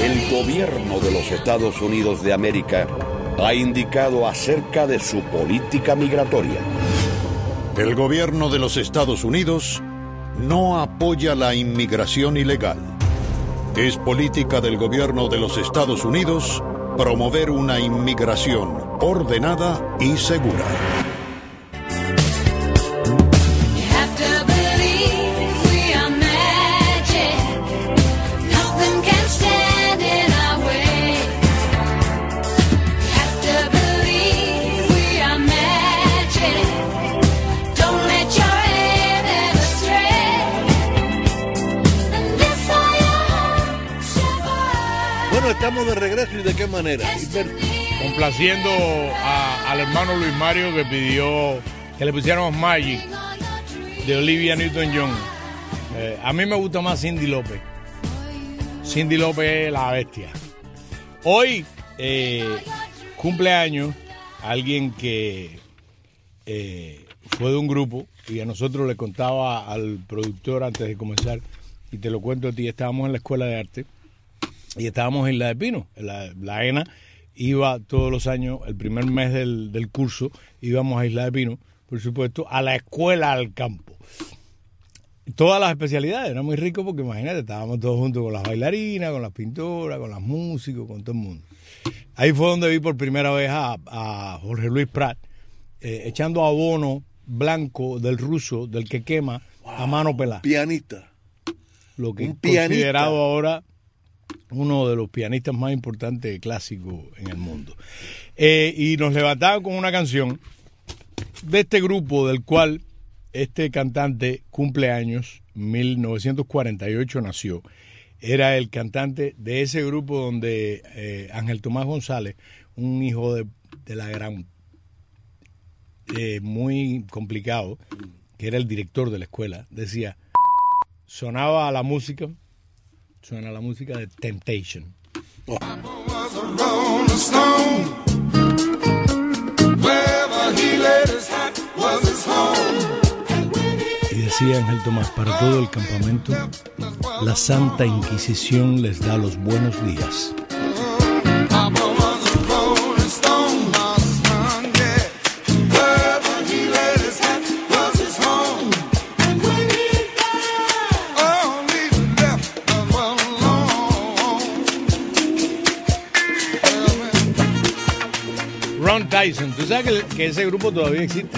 El gobierno de los Estados Unidos de América ha indicado acerca de su política migratoria. El gobierno de los Estados Unidos no apoya la inmigración ilegal. Es política del gobierno de los Estados Unidos promover una inmigración ordenada y segura. Estamos de regreso y de qué manera. Complaciendo a, al hermano Luis Mario que pidió que le pusiéramos Magic de Olivia Newton-John. Eh, a mí me gusta más Cyndi Lauper. Cyndi Lauper es la bestia. Hoy eh, cumpleaños alguien que eh, fue de un grupo y a nosotros le contaba al productor antes de comenzar, y te lo cuento a ti, estábamos en la escuela de arte. Y estábamos en Isla de Pino, la, la ENA iba todos los años, el primer mes del, del curso, íbamos a Isla de Pino, por supuesto, a la escuela al campo. Todas las especialidades, era muy rico porque imagínate, estábamos todos juntos con las bailarinas, con las pintoras, con las músicos, con todo el mundo. Ahí fue donde vi por primera vez a, a Jorge Luis Prat, eh, echando abono blanco del ruso, del que quema, wow, a mano pelada. Pianista. Lo que Un es pianista. Considerado ahora uno de los pianistas más importantes clásicos en el mundo. Eh, y nos levantaba con una canción de este grupo del cual este cantante cumple años, mil novecientos cuarenta y ocho nació. Era el cantante de ese grupo donde eh, Ángel Tomás González, un hijo de, de la gran, eh, muy complicado, que era el director de la escuela, decía, sonaba la música, suena la música de Temptation. Oh. Y decía Ángel Tomás, para todo el campamento, la Santa Inquisición les da los buenos días. Ron Tyson, ¿tú sabes que, que ese grupo todavía existe?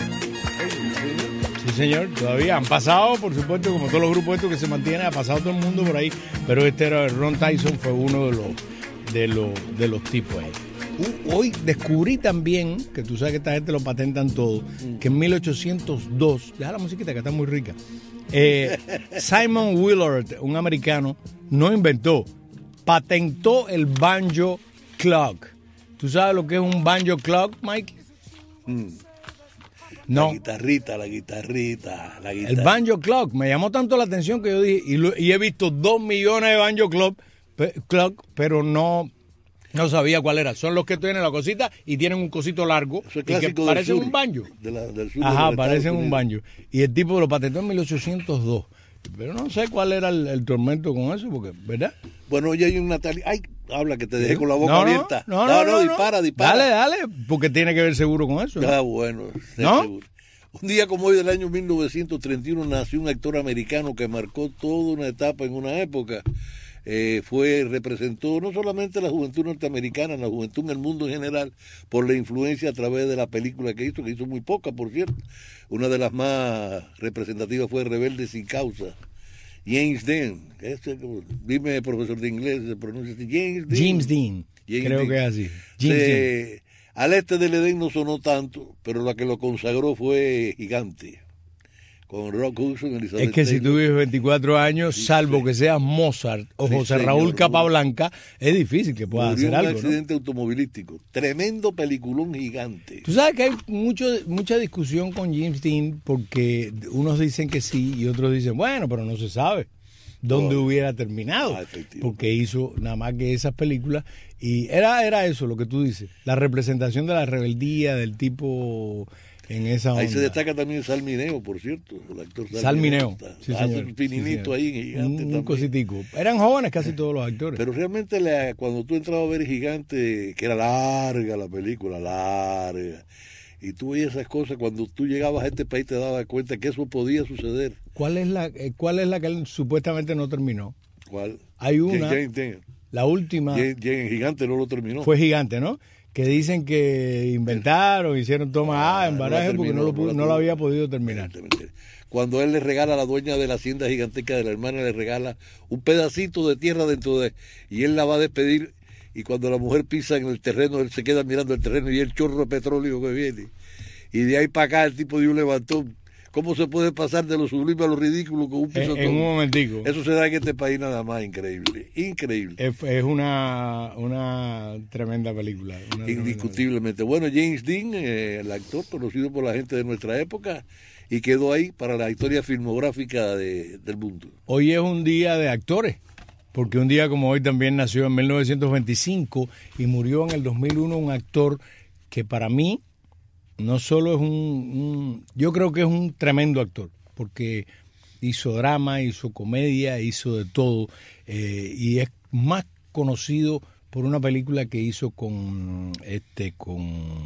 Sí, señor, todavía han pasado, por supuesto, como todos los grupos estos que se mantienen, ha pasado todo el mundo por ahí, pero este era Ron Tyson, fue uno de los de los de los tipos ahí. Uh, hoy descubrí también, que tú sabes que esta gente lo patentan todo, que en mil ochocientos dos, deja la musiquita que está muy rica, eh, Simon Willard, un americano, no inventó, patentó el banjo clock. ¿Tú sabes lo que es un banjo clock, Mike? Mm. No. La guitarrita, la guitarrita, la guitarra. El banjo clock me llamó tanto la atención que yo dije, y, lo, y he visto dos millones de banjo clock, pe, clock, pero no, no sabía cuál era. Son los que tienen la cosita y tienen un cosito largo y que parecen un banjo. De la, del sur Ajá, de parecen un banjo. Y el tipo lo patentó en mil ochocientos dos. Pero no sé cuál era el, el tormento con eso, porque, ¿verdad? Bueno, ya hay un Natalia. Ay, habla que te dejé con la boca no, abierta. No, no, no, no, dispara, dispara. Dale, dale, porque tiene que ver seguro con eso. Ah, bueno. ¿No? Seguro. Un día como hoy del año mil novecientos treinta y uno nació un actor americano que marcó toda una etapa en una época. Eh, fue, representó no solamente la juventud norteamericana, la juventud en el mundo en general, por la influencia a través de la película que hizo, que hizo muy poca, por cierto. Una de las más representativas fue Rebelde sin causa. James Dean, este, dime profesor de inglés, se pronuncia así, James Dean. James Dean, James creo Dean. Que es así. James se, Dean. Al este del Edén no sonó tanto, pero la que lo consagró fue Gigante, con Rock Hudson, Elizabeth Es que Taylor. Si tú vives veinticuatro años, sí, salvo sí. que seas Mozart o sí, José Raúl señor, Capablanca, es difícil que puedas hacer algo. Un accidente ¿no? automovilístico, tremendo peliculón Gigante. Tú sabes que hay mucho, mucha discusión con James Dean porque unos dicen que sí y otros dicen, bueno, pero no se sabe dónde oh. hubiera terminado, ah, porque hizo nada más que esas películas y era, era eso lo que tú dices, la representación de la rebeldía del tipo... en esa onda. Ahí se destaca también Sal Mineo, por cierto, el actor Sal, Sal Mineo. Mineo. Sí, Hace señor. un pininito Sí, ahí, gigante. Un, un cositico. Eran jóvenes casi todos los actores. Pero realmente la, cuando tú entrabas a ver Gigante, que era larga la película, larga, y tú veías esas cosas, cuando tú llegabas a este país te dabas cuenta que eso podía suceder. ¿Cuál es la, eh, cuál es la que él supuestamente no terminó? ¿Cuál? Hay una, Jane, Jane, la última. Jane, Jane, Gigante no lo terminó. Fue Gigante, ¿no? Que dicen que inventaron, hicieron toma A, embaraje, no porque no lo, no, no lo había podido terminar. Cuando él le regala a la dueña de la hacienda giganteca de la hermana, le regala un pedacito de tierra dentro de... Y él la va a despedir, y cuando la mujer pisa en el terreno, él se queda mirando el terreno y el chorro de petróleo que viene. Y de ahí para acá el tipo dio un levantón. ¿Cómo se puede pasar de lo sublime a lo ridículo con un pisotón? En, en un momentico. Eso se da en este país nada más, increíble, increíble. Es, es una, una tremenda película. Una Indiscutiblemente. Tremenda. Bueno, James Dean, eh, el actor conocido por la gente de nuestra época, y quedó ahí para la historia filmográfica de, del mundo. Hoy es un día de actores, porque un día como hoy también nació en mil novecientos veinticinco y murió en el dos mil uno un actor que para mí no solo es un, un, yo creo que es un tremendo actor, porque hizo drama, hizo comedia, hizo de todo, eh, y es más conocido por una película que hizo con, este, con,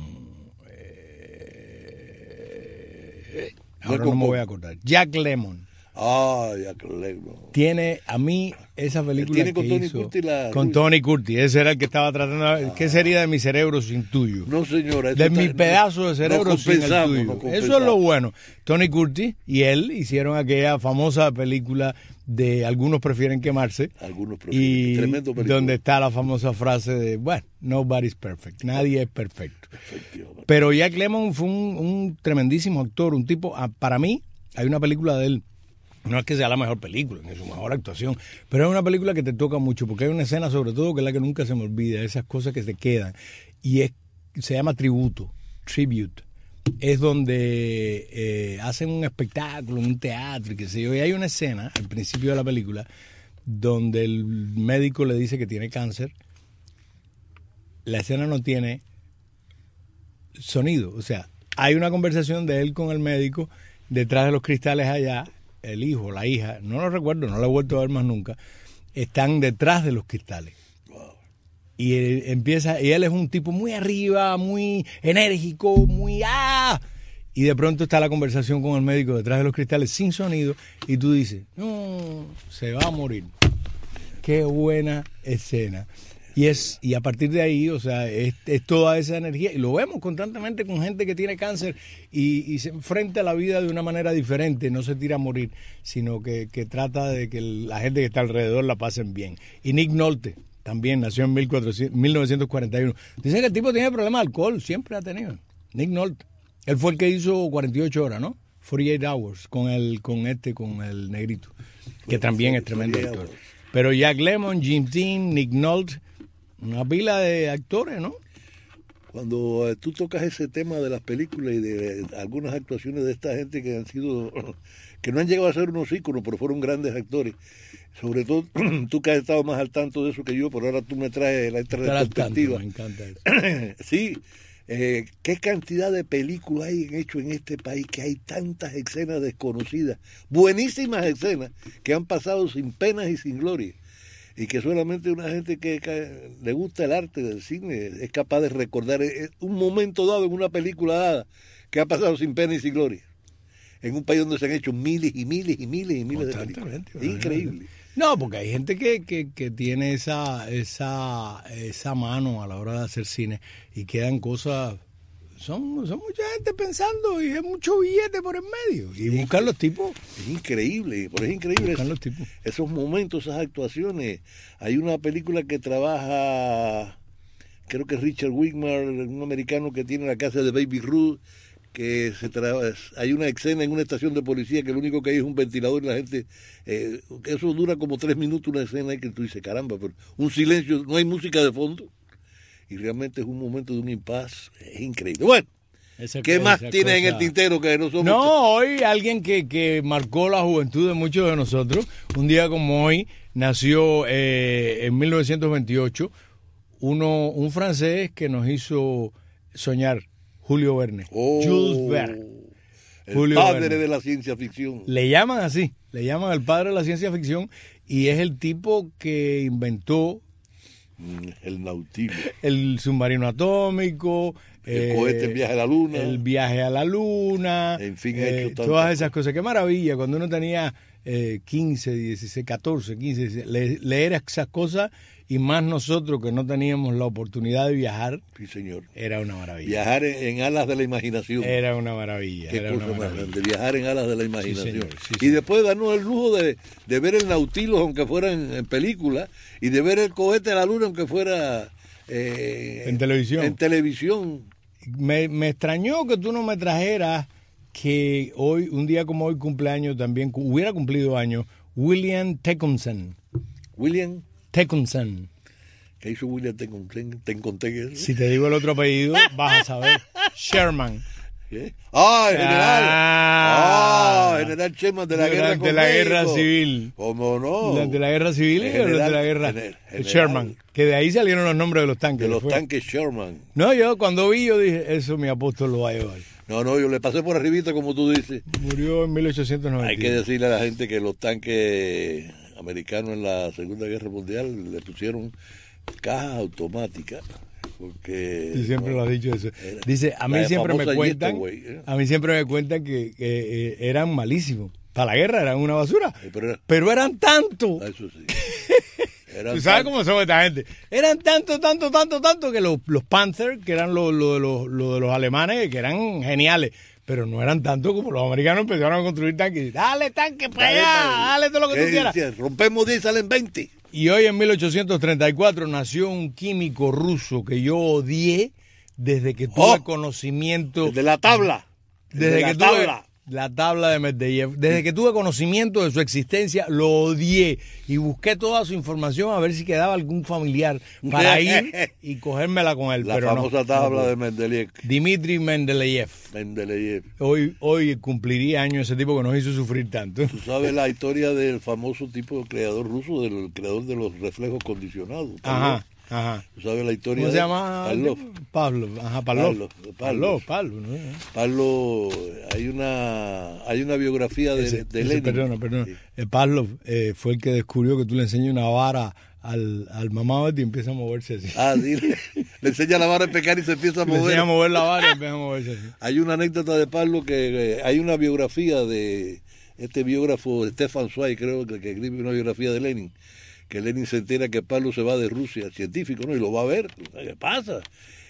eh, ahora no, no me voy a acordar, Jack Lemmon. Ah, Jack Lemmon. Tiene, a mí, esa película tiene que con Tony hizo Curtis la... con Tony Curtis, ese era el que estaba tratando, ah. ¿Qué sería de mi cerebro sin tuyo? No, señora. De está, mi pedazo de cerebro sin el tuyo. Eso es lo bueno. Tony Curtis y él hicieron aquella famosa película de Algunos prefieren quemarse. Algunos prefieren. Y Tremendo película. Donde está la famosa frase de, bueno, nobody's perfect, nadie es perfecto. Pero Jack Lemmon fue un, un tremendísimo actor, un tipo, para mí, hay una película de él. No es que sea la mejor película, ni su mejor actuación, pero es una película que te toca mucho, porque hay una escena sobre todo que es la que nunca se me olvida, esas cosas que se quedan, y es se llama Tributo, Tribute. Es donde eh, hacen un espectáculo en un teatro y qué sé yo, y hay una escena al principio de la película donde el médico le dice que tiene cáncer. La escena no tiene sonido, o sea, hay una conversación de él con el médico detrás de los cristales allá. El hijo, la hija, no lo recuerdo, no lo he vuelto a ver más nunca, están detrás de los cristales. Wow. Y él empieza, y él es un tipo muy arriba, muy enérgico, muy ¡ah! Y de pronto está la conversación con el médico detrás de los cristales sin sonido, y tú dices, no, se va a morir. Qué buena escena. Y es y a partir de ahí, o sea, es, es toda esa energía. Y lo vemos constantemente con gente que tiene cáncer y, y se enfrenta a la vida de una manera diferente. No se tira a morir, sino que, que trata de que la gente que está alrededor la pasen bien. Y Nick Nolte también nació en mil novecientos cuarenta y uno. Dicen que el tipo tiene problemas de alcohol, siempre ha tenido. Nick Nolte. Él fue el que hizo cuarenta y ocho horas, ¿no? cuarenta y ocho hours con el, con este, con el negrito, que también es tremendo actor. Pero Jack Lemmon, Jim Dean, Nick Nolte, una pila de actores, ¿no? Cuando eh, tú tocas ese tema de las películas y de, de algunas actuaciones de esta gente que han sido, que no han llegado a ser unos íconos, pero fueron grandes actores. Sobre todo, tú que has estado más al tanto de eso que yo, pero ahora tú me traes la retrospectiva. Me encanta eso. Sí, eh, qué cantidad de películas hay hecho en este país, que hay tantas escenas desconocidas, buenísimas escenas, que han pasado sin penas y sin gloria. Y que solamente una gente que, que le gusta el arte del cine es capaz de recordar un momento dado en una película dada que ha pasado sin pena y sin gloria. En un país donde se han hecho miles y miles y miles y miles de películas. Increíble. No, porque hay gente que, que, que tiene esa, esa, esa mano a la hora de hacer cine y quedan cosas... Son, son mucha gente pensando y hay mucho billete por en medio. Y buscar los tipos. Es increíble, pero es increíble. Buscar los tipos. Esos momentos, esas actuaciones. Hay una película que trabaja, creo que es Richard Widmark, un americano que tiene la casa de Baby Ruth, que se tra- hay una escena en una estación de policía que lo único que hay es un ventilador y la gente, eh, eso dura como tres minutos una escena y que tú dices, caramba, pero un silencio, no hay música de fondo. Y realmente es un momento de un impas, es increíble. Bueno, esa, ¿qué más tienes cosa... en el tintero que no somos? No, hoy alguien que, que marcó la juventud de muchos de nosotros, un día como hoy, nació eh, en mil novecientos veintiocho, uno, un francés que nos hizo soñar, Julio Verne. Oh, Jules Verne. El Julio padre Verne. de la ciencia ficción. Le llaman así, le llaman el padre de la ciencia ficción y es el tipo que inventó el Nautilus, el submarino atómico, el eh, cohete, el viaje a la luna, el viaje a la luna, en fin, eh, he hecho tantas todas esas cosas. Qué maravilla cuando uno tenía eh, quince, dieciséis, catorce, quince, dieciséis, le, leer esas cosas y más nosotros que no teníamos la oportunidad de viajar. Sí, señor. Era una maravilla. Viajar en, en alas de la imaginación. Era una maravilla. Qué era cosa una más maravilla. grande, viajar en alas de la imaginación. Sí, señor, sí, y señor. después darnos el lujo de, de ver el Nautilus, aunque fuera en, en película, y de ver el cohete a la luna, aunque fuera eh, En televisión. En televisión. Me, me extrañó que tú no me trajeras que hoy, un día como hoy, cumpleaños también, hubiera cumplido años, William Tecumseh. William Tecumseh. ¿Qué hizo William Tecumseh? ¿Te encontré eso? Si te digo el otro apellido, vas a saber. Sherman. ¿Qué? ¡Ah, el general! Ah, ¡Ah, general Sherman de la guerra durante con la México. guerra civil. ¿Cómo no? Durante la guerra civil y El general- durante la guerra gener- el general. Sherman. Que de ahí salieron los nombres de los tanques. De los fue. tanques Sherman. No, yo cuando vi, yo dije, eso mi apóstol lo va a llevar. No, no, yo le pasé por arribita, como tú dices. Murió en mil ochocientos noventa. Hay que decirle a la gente que los tanques americanos en la Segunda Guerra Mundial le pusieron cajas automáticas. Porque Sí, siempre no, lo has dicho eso. era- Dice, a mí la siempre me famosa cuentan, Jetaway, ¿eh? a mí siempre me cuentan que, que, eh, eran malísimos. Para la guerra eran una basura. Sí, pero, era- Pero eran tanto. eso sí. Eran ¿Tú sabes tan- cómo son esta gente? Eran tanto, tanto, tanto, tanto que los, los Panzer, que eran los lo, de los lo de los alemanes, que eran geniales, pero no eran tanto como los americanos empezaron a construir tanques. Dale tanque para Dale, allá, dale. dale todo lo que ¿Qué tú quieras. decían? Rompemos diez, salen veinte. Y hoy en mil ochocientos treinta y cuatro nació un químico ruso que yo odié desde que tuve Oh, conocimiento. De la tabla. Desde de que la tuve tabla. la tabla de Medvedev. Desde que tuve conocimiento de su existencia, lo odié y busqué toda su información a ver si quedaba algún familiar para ir y cogérmela con él. La pero famosa no, tabla no de pude. Mendeleev. Dimitri Mendeleev. Mendeleev. Hoy, hoy cumpliría años ese tipo que nos hizo sufrir tanto. Tú sabes la historia del famoso tipo de creador ruso, del creador de los reflejos condicionados. Ajá, ajá. ¿Tú sabes la historia ¿Cómo se de llama? Pavlov? Pavlov. Ajá, Pavlov. Pavlov, Pavlov, Pavlov. Pavlov, ¿no? Pablo, hay una hay una biografía de, Ese- de ese, Lenin. Perdona, perdona. Sí. Eh, Pavlov eh, fue el que descubrió que tú le enseñas una vara al, al mamá y empieza a moverse así. Ah, sí, le, le enseña la vara a pecar y se empieza a Le enseña a mover. mover la vara y empieza a moverse así. Hay una anécdota de Pablo que eh, hay una biografía de este biógrafo Stefan Zweig, creo que, que escribe una biografía de Lenin, que Lenin se entera que Pablo se va de Rusia, científico, ¿no? Y lo va a ver, ¿qué pasa?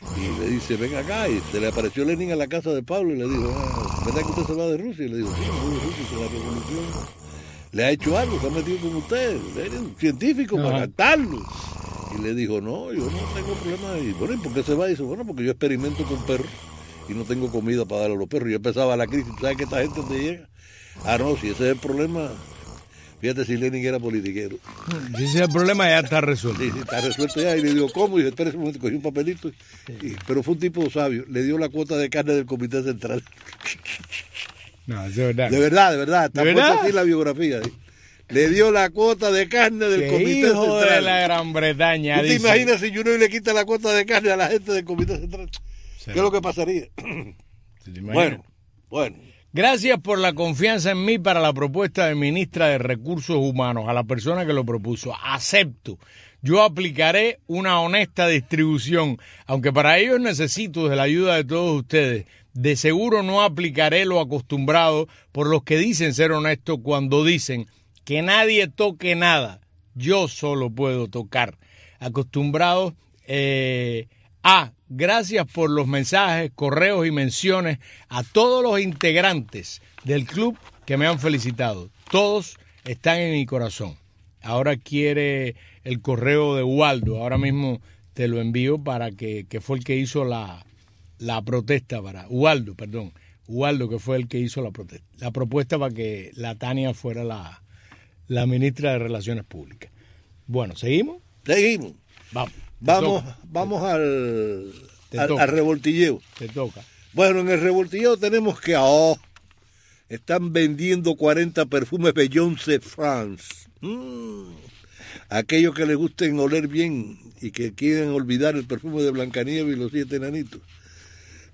Y le dice, ven acá, y se le apareció Lenin a la casa de Pablo y le dijo, ah, ¿verdad que usted se va de Rusia? Y le dijo, sí, me voy de Rusia, que la revolución le ha hecho algo, se ha metido con usted, Lenin es un científico, Ajá. para captarlo. Y le dijo, no, yo no tengo problema. Y bueno, ¿y por qué se va? Y dice, bueno, porque yo experimento con perros y no tengo comida para darle a los perros. Y yo empezaba la crisis, ¿sabes que esta gente te llega? Ah, no, si ese es el problema, fíjate si Lenin era politiquero. Si ese es el problema, ya está resuelto. Sí, sí, está resuelto ya. Y le digo, ¿cómo? Y dije, espera un momento, cogí un papelito. Y- pero fue un tipo sabio. Le dio la cuota de carne del Comité Central. No, eso es verdad. De verdad, de verdad. Está ¿De puesto verdad? así en la biografía. ¿sí? Le dio la cuota de carne del Qué Comité hijo Central. de la Gran Bretaña. ¿Tú te dice. imaginas si Juno le quita la cuota de carne a la gente del Comité Central? Sí. ¿Qué es lo que pasaría? ¿Se te imagina? Bueno, bueno. Gracias por la confianza en mí para la propuesta de ministra de Recursos Humanos, a la persona que lo propuso. Acepto. Yo aplicaré una honesta distribución, aunque para ello necesito de la ayuda de todos ustedes. De seguro no aplicaré lo acostumbrado por los que dicen ser honestos cuando dicen que nadie toque nada. Yo solo puedo tocar. Acostumbrados eh, a... Gracias por los mensajes, correos y menciones a todos los integrantes del club que me han felicitado. Todos están en mi corazón. Ahora quiere el correo de Waldo. Ahora mismo te lo envío para que, que fue el que hizo la, la protesta para... Waldo, perdón. Waldo, que fue el que hizo la protesta. La propuesta para que la Tania fuera la, la ministra de Relaciones Públicas. Bueno, ¿seguimos? Seguimos. Vamos. Vamos, toca. vamos al, Te al, toca. al revoltilleo. Te toca. Bueno, en el revoltilleo tenemos que oh, están vendiendo cuarenta perfumes Beyoncé France. Mm. Aquellos que les gusten oler bien y que quieren olvidar el perfume de Blancanieves y los siete enanitos.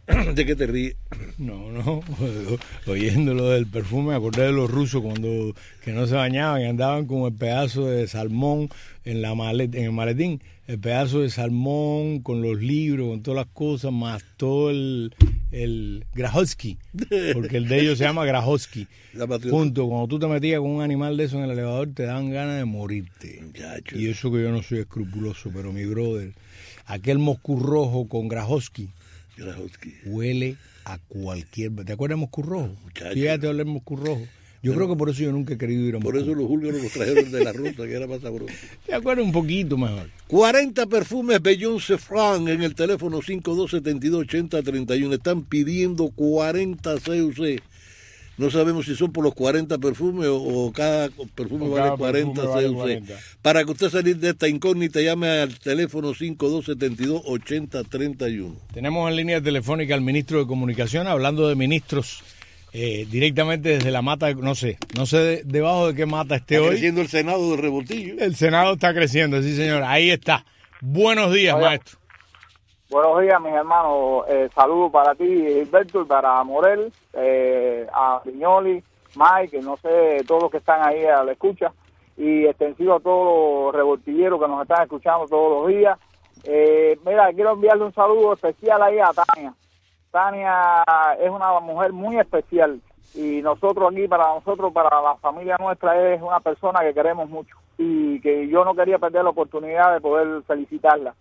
¿De qué te ríes? No, no, oyendo lo del perfume, me acordé de los rusos cuando que no se bañaban y andaban con el pedazo de salmón en la malet, en el maletín, el pedazo de salmón con los libros, con todas las cosas, más todo el, el Grajowski, porque el de ellos se llama Grajowski. Junto, cuando tú te metías con un animal de eso en el elevador, te dan ganas de morirte. Muchacho. Y eso que yo no soy escrupuloso, pero mi brother, aquel Moscú rojo con Grajowski, Grajowski huele a cualquier... ¿Te acuerdas de Moscú rojo? Muchacho. Fíjate oler Moscú rojo. Yo Pero, creo que por eso yo nunca he querido ir a Moscú. Por eso los búlgaros los trajeron de la ruta, que era más sabroso. ¿Te acuerdas un poquito mejor? cuarenta perfumes Beyoncé Franc en el teléfono cinco dos siete dos, ocho cero tres uno. Están pidiendo cuarenta C U C. No sabemos si son por los cuarenta perfumes o, o cada perfume o vale cada cuarenta C U C. Vale cuarenta. Para que usted salir de esta incógnita, llame al teléfono cinco dos siete dos, ocho cero tres uno. Tenemos en línea telefónica al ministro de Comunicación, hablando de ministros eh, directamente desde la mata, no sé, no sé de, debajo de qué mata esté está hoy. Creciendo el Senado de Revoltillo. El Senado está creciendo, sí señor, ahí está. Buenos días, Oye. maestro. Buenos días, mis hermanos. Eh, saludos para ti, Gilberto, y para Morel, eh, a Viñoli, Mike, no sé, todos los que están ahí a la escucha, y extensivo a todos los revoltilleros que nos están escuchando todos los días. Eh, mira, quiero enviarle un saludo especial ahí a Tania. Tania es una mujer muy especial, y nosotros aquí, para nosotros, para la familia nuestra, es una persona que queremos mucho, y que yo no quería perder la oportunidad de poder felicitarla.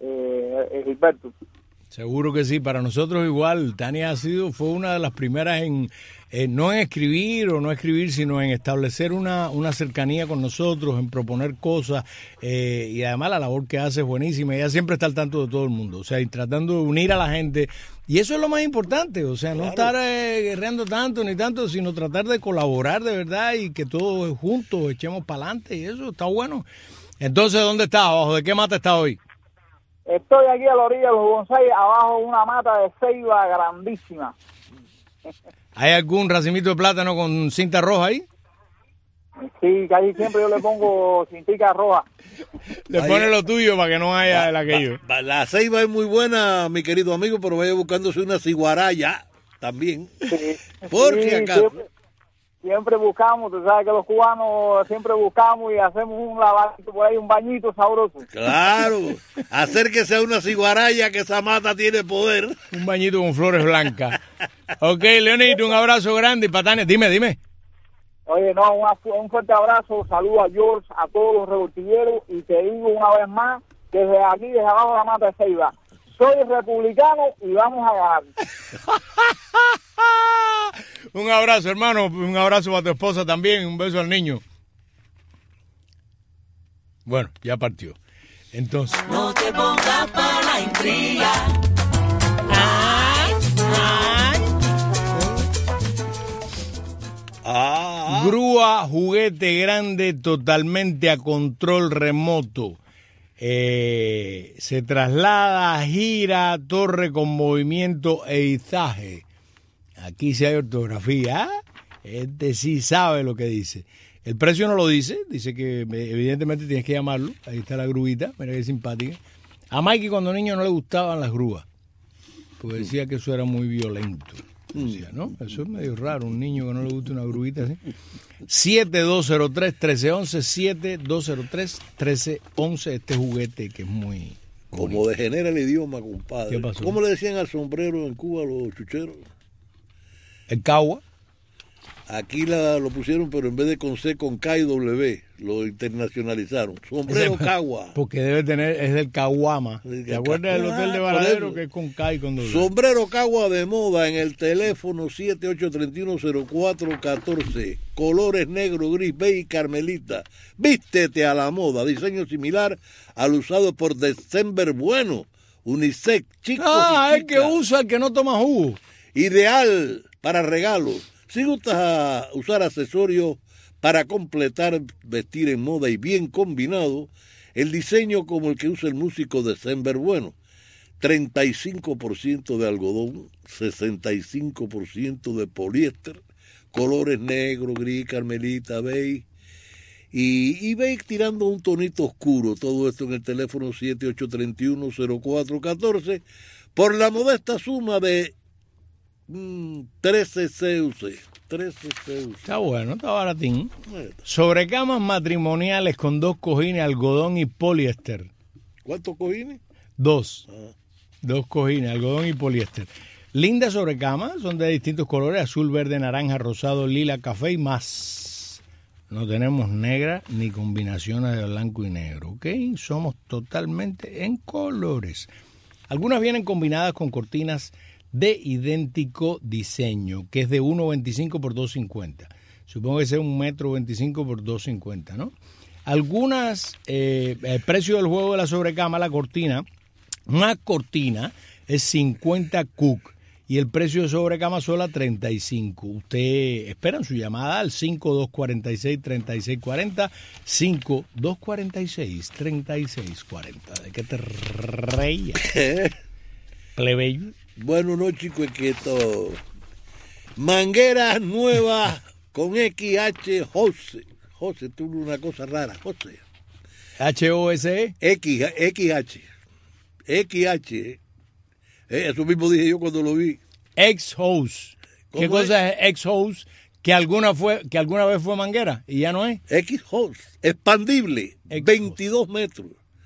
Eh, Gilberto. Seguro que sí, para nosotros igual. Tania ha sido, fue una de las primeras en, eh, no en escribir o no escribir, sino en establecer una, una cercanía con nosotros, en proponer cosas, eh, y además la labor que hace es buenísima. Ella siempre está al tanto de todo el mundo, o sea, y tratando de unir a la gente, y eso es lo más importante, o sea, no claro. estar eh, guerreando tanto ni tanto, sino tratar de colaborar de verdad y que todos juntos echemos para adelante, y eso está bueno. Entonces, ¿dónde está? ¿Abajo de qué mata está hoy? Estoy aquí a la orilla de los bonsai, abajo de una mata de ceiba grandísima. ¿Hay algún racimito de plátano con cinta roja ahí? Sí, casi siempre yo le pongo cintica roja. Le pone lo tuyo para que no haya el aquello. Va, va, la ceiba es muy buena, mi querido amigo, pero vaya buscándose una ciguaraya también. Sí, por sí, si acaso. Siempre, siempre buscamos, tú sabes que los cubanos siempre buscamos y hacemos un lavadito por ahí, un bañito sabroso. Claro, hacer que sea una ciguaraya, que esa mata tiene poder. Un bañito con flores blancas. Ok, Leonito, un abrazo grande. Y Patania, dime, dime. Oye, no, una, un fuerte abrazo, saludo a George, a todos los revoltilleros, y te digo una vez más, desde aquí, desde abajo de la mata de ceiba, soy republicano y vamos a ganar. Un abrazo, hermano, un abrazo para tu esposa también, un beso al niño. Bueno, ya partió. Entonces. No te pongas para la intriga. Ay, ay. Ah. Grúa, juguete grande totalmente a control remoto. Eh, se traslada, gira, torre con movimiento e izaje. Aquí sí hay ortografía. Este sí sabe lo que dice. El precio no lo dice. Dice que evidentemente tienes que llamarlo. Ahí está la grúita. Mira qué simpática. A Mikey cuando niño no le gustaban las grúas, porque decía que eso era muy violento. Decía, ¿no? Eso es medio raro, un niño que no le gusta una grúita así. siete dos cero tres, uno tres uno uno, siete dos cero tres, uno tres uno uno, este juguete que es muy... Como bonito. Degenera el idioma, compadre. ¿Qué pasó? ¿Cómo le decían al sombrero en Cuba los chucheros? El cagua. Aquí la, lo pusieron, pero en vez de con C, con K y W, lo internacionalizaron. Sombrero Ese, cagua. Porque debe tener, es del Caguama. ¿Te acuerdas del hotel de Varadero que es con K y con W? Sombrero cagua de moda en el teléfono siete ocho tres uno cero cuatro uno cuatro. Colores negro, gris, beige y carmelita. Vístete a la moda. Diseño similar al usado por December Bueno. Unisex, chicos. Ah, el que usa, el que no toma jugo. Ideal para regalos. Si gustas usar accesorios para completar, vestir en moda y bien combinado, el diseño como el que usa el músico December Bueno. treinta y cinco por ciento de algodón, sesenta y cinco por ciento de poliéster, colores negro, gris, carmelita, beige, y, y beige tirando un tonito oscuro. Todo esto en el teléfono siete ocho tres uno cero cuatro uno cuatro. por la modesta suma de mm, trece C U C. trece C U C. Está bueno, está baratín. Sobrecamas matrimoniales con dos cojines, algodón y poliéster. ¿Cuántos cojines? Dos. Ah. Dos cojines, algodón y poliéster. Lindas sobrecamas, son de distintos colores, azul, verde, naranja, rosado, lila, café y más. No tenemos negra ni combinaciones de blanco y negro, ¿ok? Somos totalmente en colores. Algunas vienen combinadas con cortinas de idéntico diseño, que es de uno veinticinco por dos cincuenta. Supongo que sea un metro veinticinco por dos cincuenta, ¿no? Algunas, eh, el precio del juego de la sobrecama, la cortina, una cortina es cincuenta cook y el precio de sobrecama sola treinta y cinco. Usted espera su llamada al cinco dos cuatro seis, tres seis cuatro cero, cinco dos cuatro seis, tres seis cuatro cero. ¿De qué te reías? Plebeyo. Bueno, no, chico, es que esto... Mangueras nuevas con X H Jose. Jose, tú una cosa rara, Jose. H O S E. X, XH. XH. Eh, eso mismo dije yo cuando lo vi. Ex-Hose. ¿Qué cosa es, es ex-Hose? Que alguna, fue, que alguna vez fue manguera y ya no es. X-Hose. Expandible. Ex-Hose. veintidós metros.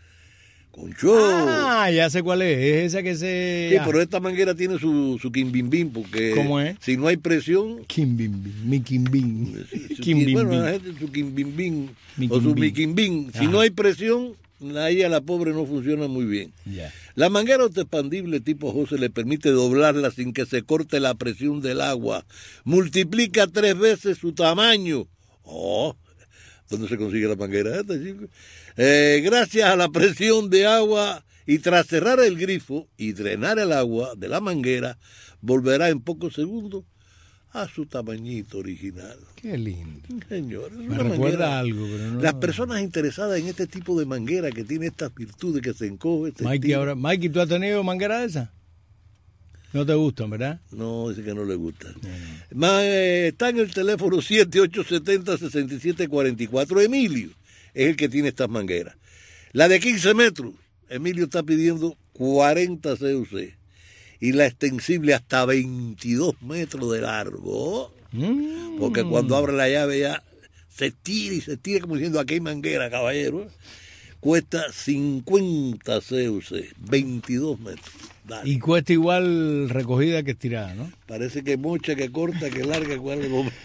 Concho. Ah, ya sé cuál es. Es esa que se... Sí, pero esta manguera tiene su, su quimbimbim, porque... ¿Cómo es? Si no hay presión... Quimbimbim, mi quimbim. Su, quim, bueno, la gente su quimbimbim, o su miquimbim. Si no hay presión, ahí a la pobre no funciona muy bien. Yeah. La manguera autoexpandible tipo Jose le permite doblarla sin que se corte la presión del agua. Multiplica tres veces su tamaño. Oh, ¿dónde se consigue la manguera esta, chico? Eh, gracias a la presión de agua y tras cerrar el grifo y drenar el agua de la manguera, volverá en pocos segundos a su tamañito original. Qué lindo. Señor, es me una recuerda manguera. algo, pero no... Las personas interesadas en este tipo de manguera que tiene estas virtudes, que se encoge... Mikey, ahora, Mikey, ¿tú has tenido manguera de esa? No te gustan, ¿verdad? No, dice que no le gustan. No, no. Eh, está en el teléfono siete ocho siete cero, seis siete cuatro cuatro. Emilio es el que tiene estas mangueras. La de quince metros, Emilio está pidiendo cuarenta C U C. Y la extensible hasta veintidós metros de largo. Mm. Porque cuando abre la llave ya se tira y se tira como diciendo, aquí hay manguera, caballero. Cuesta cincuenta C U C, veintidós metros. Dale. Y cuesta igual recogida que estirada, ¿no? Parece que mocha, que corta, que larga, cuál es el...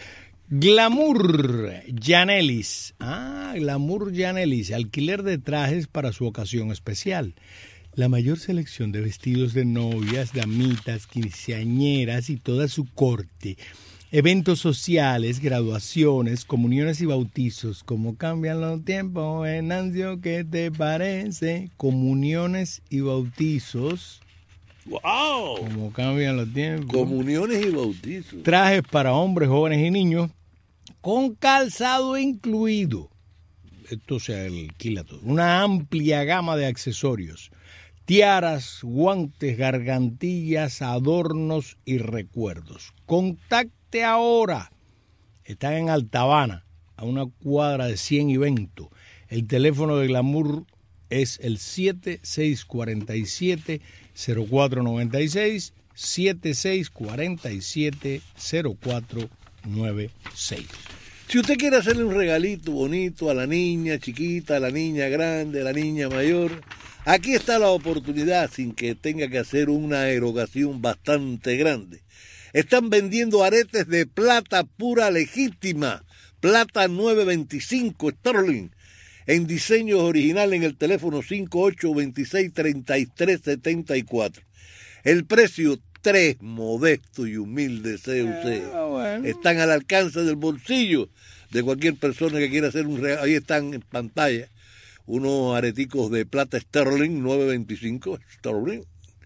Glamour Janelis. Ah, Glamour Janelis. Alquiler de trajes para su ocasión especial. La mayor selección de vestidos de novias, damitas, quinceañeras y toda su corte. Eventos sociales, graduaciones, comuniones y bautizos. ¿Cómo cambian los tiempos, Venancio? ¿Qué te parece? Comuniones y bautizos. ¡Wow! ¿Cómo cambian los tiempos? Comuniones y bautizos. Trajes para hombres, jóvenes y niños, con calzado incluido. Esto se alquila todo. Una amplia gama de accesorios. Tiaras, guantes, gargantillas, adornos y recuerdos. Contacte ahora. Están en Altabana, a una cuadra de cien y veinte. El teléfono de Glamour es el siete seis cuatro siete, cero cuatro nueve seis, siete seis cuatro siete, cero cuatro nueve seis. Si usted quiere hacerle un regalito bonito a la niña chiquita, a la niña grande, a la niña mayor, aquí está la oportunidad sin que tenga que hacer una erogación bastante grande. Están vendiendo aretes de plata pura legítima, plata nueve veinticinco Sterling, en diseños originales en el teléfono cinco ocho dos seis, tres tres siete cuatro. El precio tres modesto y humilde C U C. Ah, bueno. Están al alcance del bolsillo de cualquier persona que quiera hacer un regalo. Ahí están en pantalla unos areticos de plata Sterling nueve veinticinco Sterling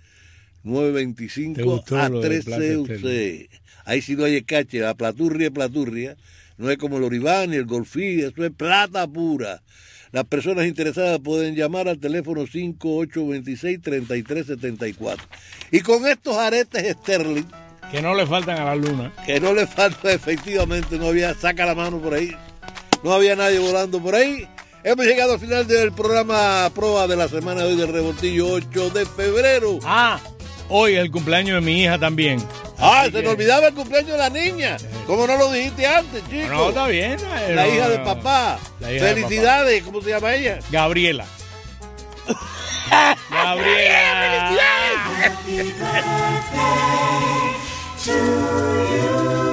nueve veinticinco a tres C U C. Ahí sí no hay escache, la platurria es platurria, no es como el Oribán y el Golfí, eso es plata pura. Las personas interesadas pueden llamar al teléfono cinco ocho dos seis, tres tres siete cuatro. Y con estos aretes Sterling, que no le faltan a la luna, que no le falta, efectivamente, no había, saca la mano por ahí, no había nadie volando por ahí. Hemos llegado al final del programa Proa de la semana de hoy del Revoltillo, ocho de febrero. Ah, hoy es el cumpleaños de mi hija también. Ah, Así se que- me olvidaba el cumpleaños de la niña. ¿Cómo no lo dijiste antes, chico? No, está bien. La no, hija de no. papá. La hija de Felicidades, ¿cómo se llama ella? Gabriela. Gabriela. to you.